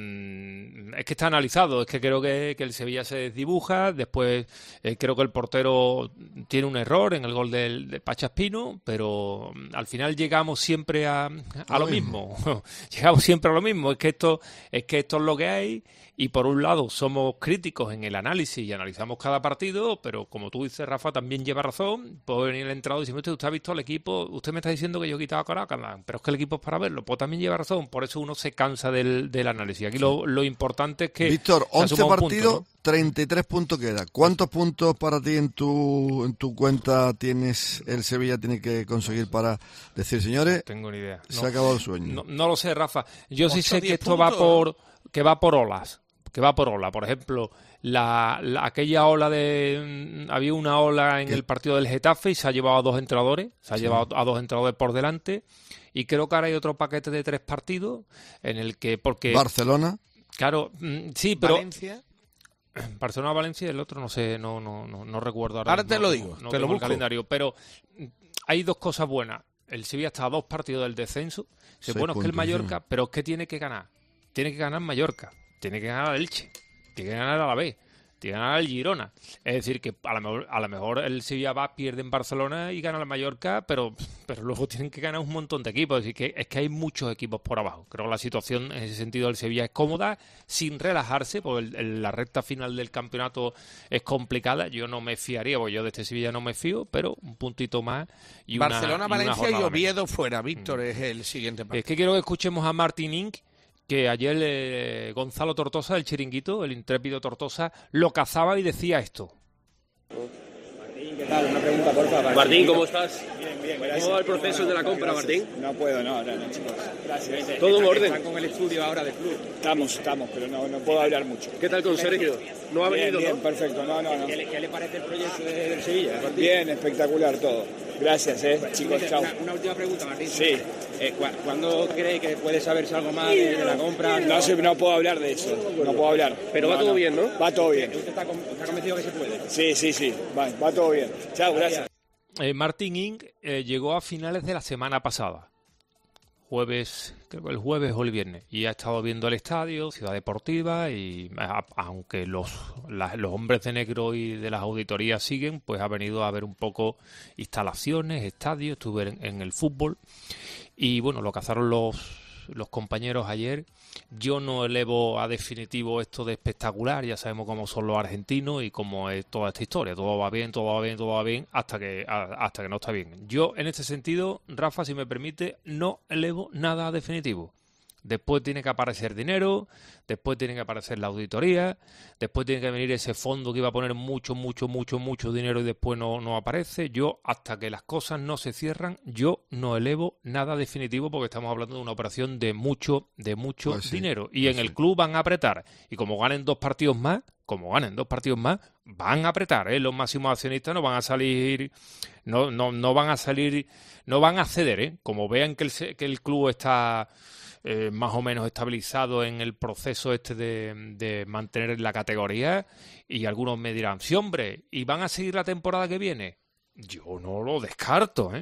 fin, es que está analizado, es que creo que el Sevilla se desdibuja, después creo que el portero tiene un error en el gol de Pachaspino, pero al final llegamos siempre a lo mismo. Llegamos siempre a lo mismo, es que esto es lo que hay, y por un lado somos críticos en el análisis y analizamos cada partido, pero como tú dices, Rafa, también lleva razón. Puedo venir el entrado y decirme, usted ha visto al equipo, usted me está diciendo que yo he quitado a Caracas, pero es que el equipo es para verlo, pues también lleva razón, por eso uno se cansa del análisis. Aquí lo importante es que... Víctor, 11 partidos, punto, ¿no? 33 puntos queda. ¿Cuántos puntos para ti en tu cuenta tienes el Sevilla tiene que conseguir para decir, señores, no tengo ni idea. Se ha acabado el sueño? No lo sé, Rafa. Yo sí sé que esto va por olas. Por ejemplo, aquella ola había una ola en el partido del Getafe y se ha llevado a 2 entrenadores, por delante, y creo que ahora hay otro paquete de 3 partidos en el que, porque Barcelona, claro, sí, pero Valencia, Valencia y el otro no sé, no recuerdo ahora. Ahora te lo digo, te lo busco. El calendario, pero hay 2 cosas buenas. El Sevilla está a 2 partidos del descenso. Bueno, es que el Mallorca, pero es que tiene que ganar Mallorca. Tiene que ganar al Elche, tiene que ganar al Alavés, tiene que ganar al Girona. Es decir, que a lo mejor el Sevilla pierde en Barcelona y gana al Mallorca, pero luego tienen que ganar un montón de equipos. Es decir, que hay muchos equipos por abajo. Creo que la situación en ese sentido del Sevilla es cómoda, sin relajarse, porque la recta final del campeonato es complicada. Yo no me fiaría, porque yo de este Sevilla no me fío, pero un puntito más y Barcelona, Valencia y Oviedo menos. Fuera, Víctor, es el siguiente partido. Es que quiero que escuchemos a Martin Inc., que ayer Gonzalo Tortosa, el chiringuito, el intrépido Tortosa, lo cazaba y decía esto. Martín, ¿qué tal? Una pregunta, por favor. Martín, ¿cómo estás? Bien, gracias. ¿Cómo va el proceso de la compra, gracias. Martín? No puedo, no, chicos. Gracias. ¿Todo en orden? Están con el estudio ahora del club. Estamos, pero no puedo hablar mucho. ¿Qué tal con Sergio? ¿No ha venido, bien, no? perfecto, no. ¿Qué le parece el proyecto del Sevilla? Bien, espectacular todo. Gracias, chicos, chao. Una última pregunta, Martín. Sí. ¿Cuándo cree que puede saberse algo más de la compra? No puedo hablar de eso, no puedo hablar. Pero va todo bien, ¿no? Va todo bien. ¿Usted está convencido que se puede? Sí, va todo bien. Chao, gracias. Martin Inc. Llegó a finales de la semana pasada. Creo que el jueves o el viernes, y ha estado viendo el estadio, Ciudad Deportiva, y aunque los hombres de negro y de las auditorías siguen, pues ha venido a ver un poco instalaciones, estadios, estuve en el fútbol, y bueno, lo cazaron los compañeros ayer. Yo no elevo a definitivo esto de espectacular, ya sabemos cómo son los argentinos y cómo es toda esta historia, todo va bien, hasta que no está bien. Yo, en este sentido, Rafa, si me permite, no elevo nada a definitivo. Después tiene que aparecer dinero, después tiene que aparecer la auditoría, después tiene que venir ese fondo que iba a poner mucho dinero y después no aparece. Yo, hasta que las cosas no se cierran, yo no elevo nada definitivo, porque estamos hablando de una operación de mucho pues dinero. Y en el club van a apretar. Y como ganen 2 partidos más, van a apretar, los máximos accionistas no van a salir, no van a ceder, como vean que el club está más o menos estabilizado en el proceso de mantener la categoría, y algunos me dirán, sí, hombre, ¿y van a seguir la temporada que viene? Yo no lo descarto,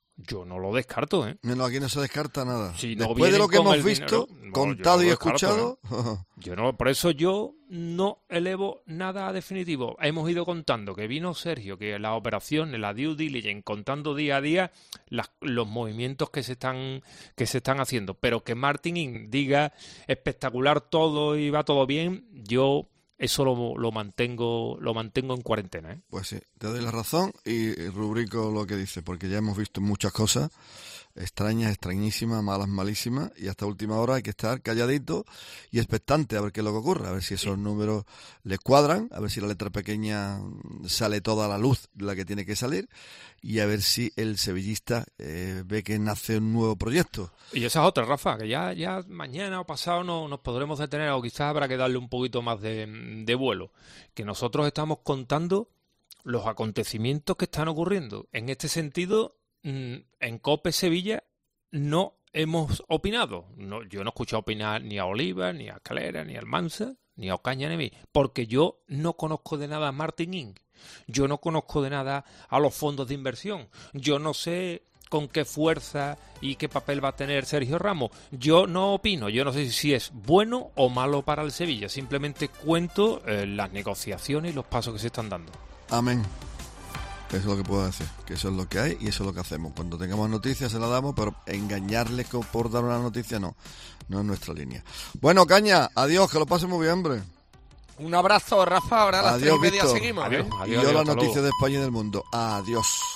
No, aquí no se descarta nada. Si después de lo que hemos visto, contado y escuchado... Por eso yo no elevo nada a definitivo. Hemos ido contando que vino Sergio, que la operación, la due diligence, contando día a día los movimientos que se están haciendo. Pero que Martin Inc. diga espectacular todo y va todo bien, yo... Eso lo mantengo en cuarentena. Pues sí, te doy la razón y rubrico lo que dice, porque ya hemos visto muchas cosas extrañas, extrañísimas, malas, malísimas, y hasta última hora hay que estar calladito y expectante a ver qué es lo que ocurre, a ver si esos números le cuadran, a ver si la letra pequeña sale toda a la luz, la que tiene que salir, y a ver si el sevillista ve que nace un nuevo proyecto. Y esa es otra, Rafa, que ya mañana o pasado no nos podremos detener, o quizás habrá que darle un poquito más de vuelo, que nosotros estamos contando los acontecimientos que están ocurriendo. En este sentido, en COPE Sevilla no hemos opinado. Yo no he escuchado opinar ni a Oliva, ni a Calera, ni a Almanza, ni a Ocaña, ni a mí, porque yo no conozco de nada a Martin Inc. Yo no conozco de nada a los fondos de inversión. Yo no sé con qué fuerza y qué papel va a tener Sergio Ramos. Yo no opino, yo no sé si es bueno o malo para el Sevilla, simplemente cuento las negociaciones y los pasos que se están dando. Amén. Eso es lo que puedo decir, que eso es lo que hay y eso es lo que hacemos. Cuando tengamos noticias se la damos, pero engañarles por dar una noticia no es nuestra línea. Bueno, Caña, adiós, que lo pasen muy bien, hombre. Un abrazo, Rafa, ahora a las 3:30 seguimos. Adiós, y yo las noticias de España y del mundo. Adiós.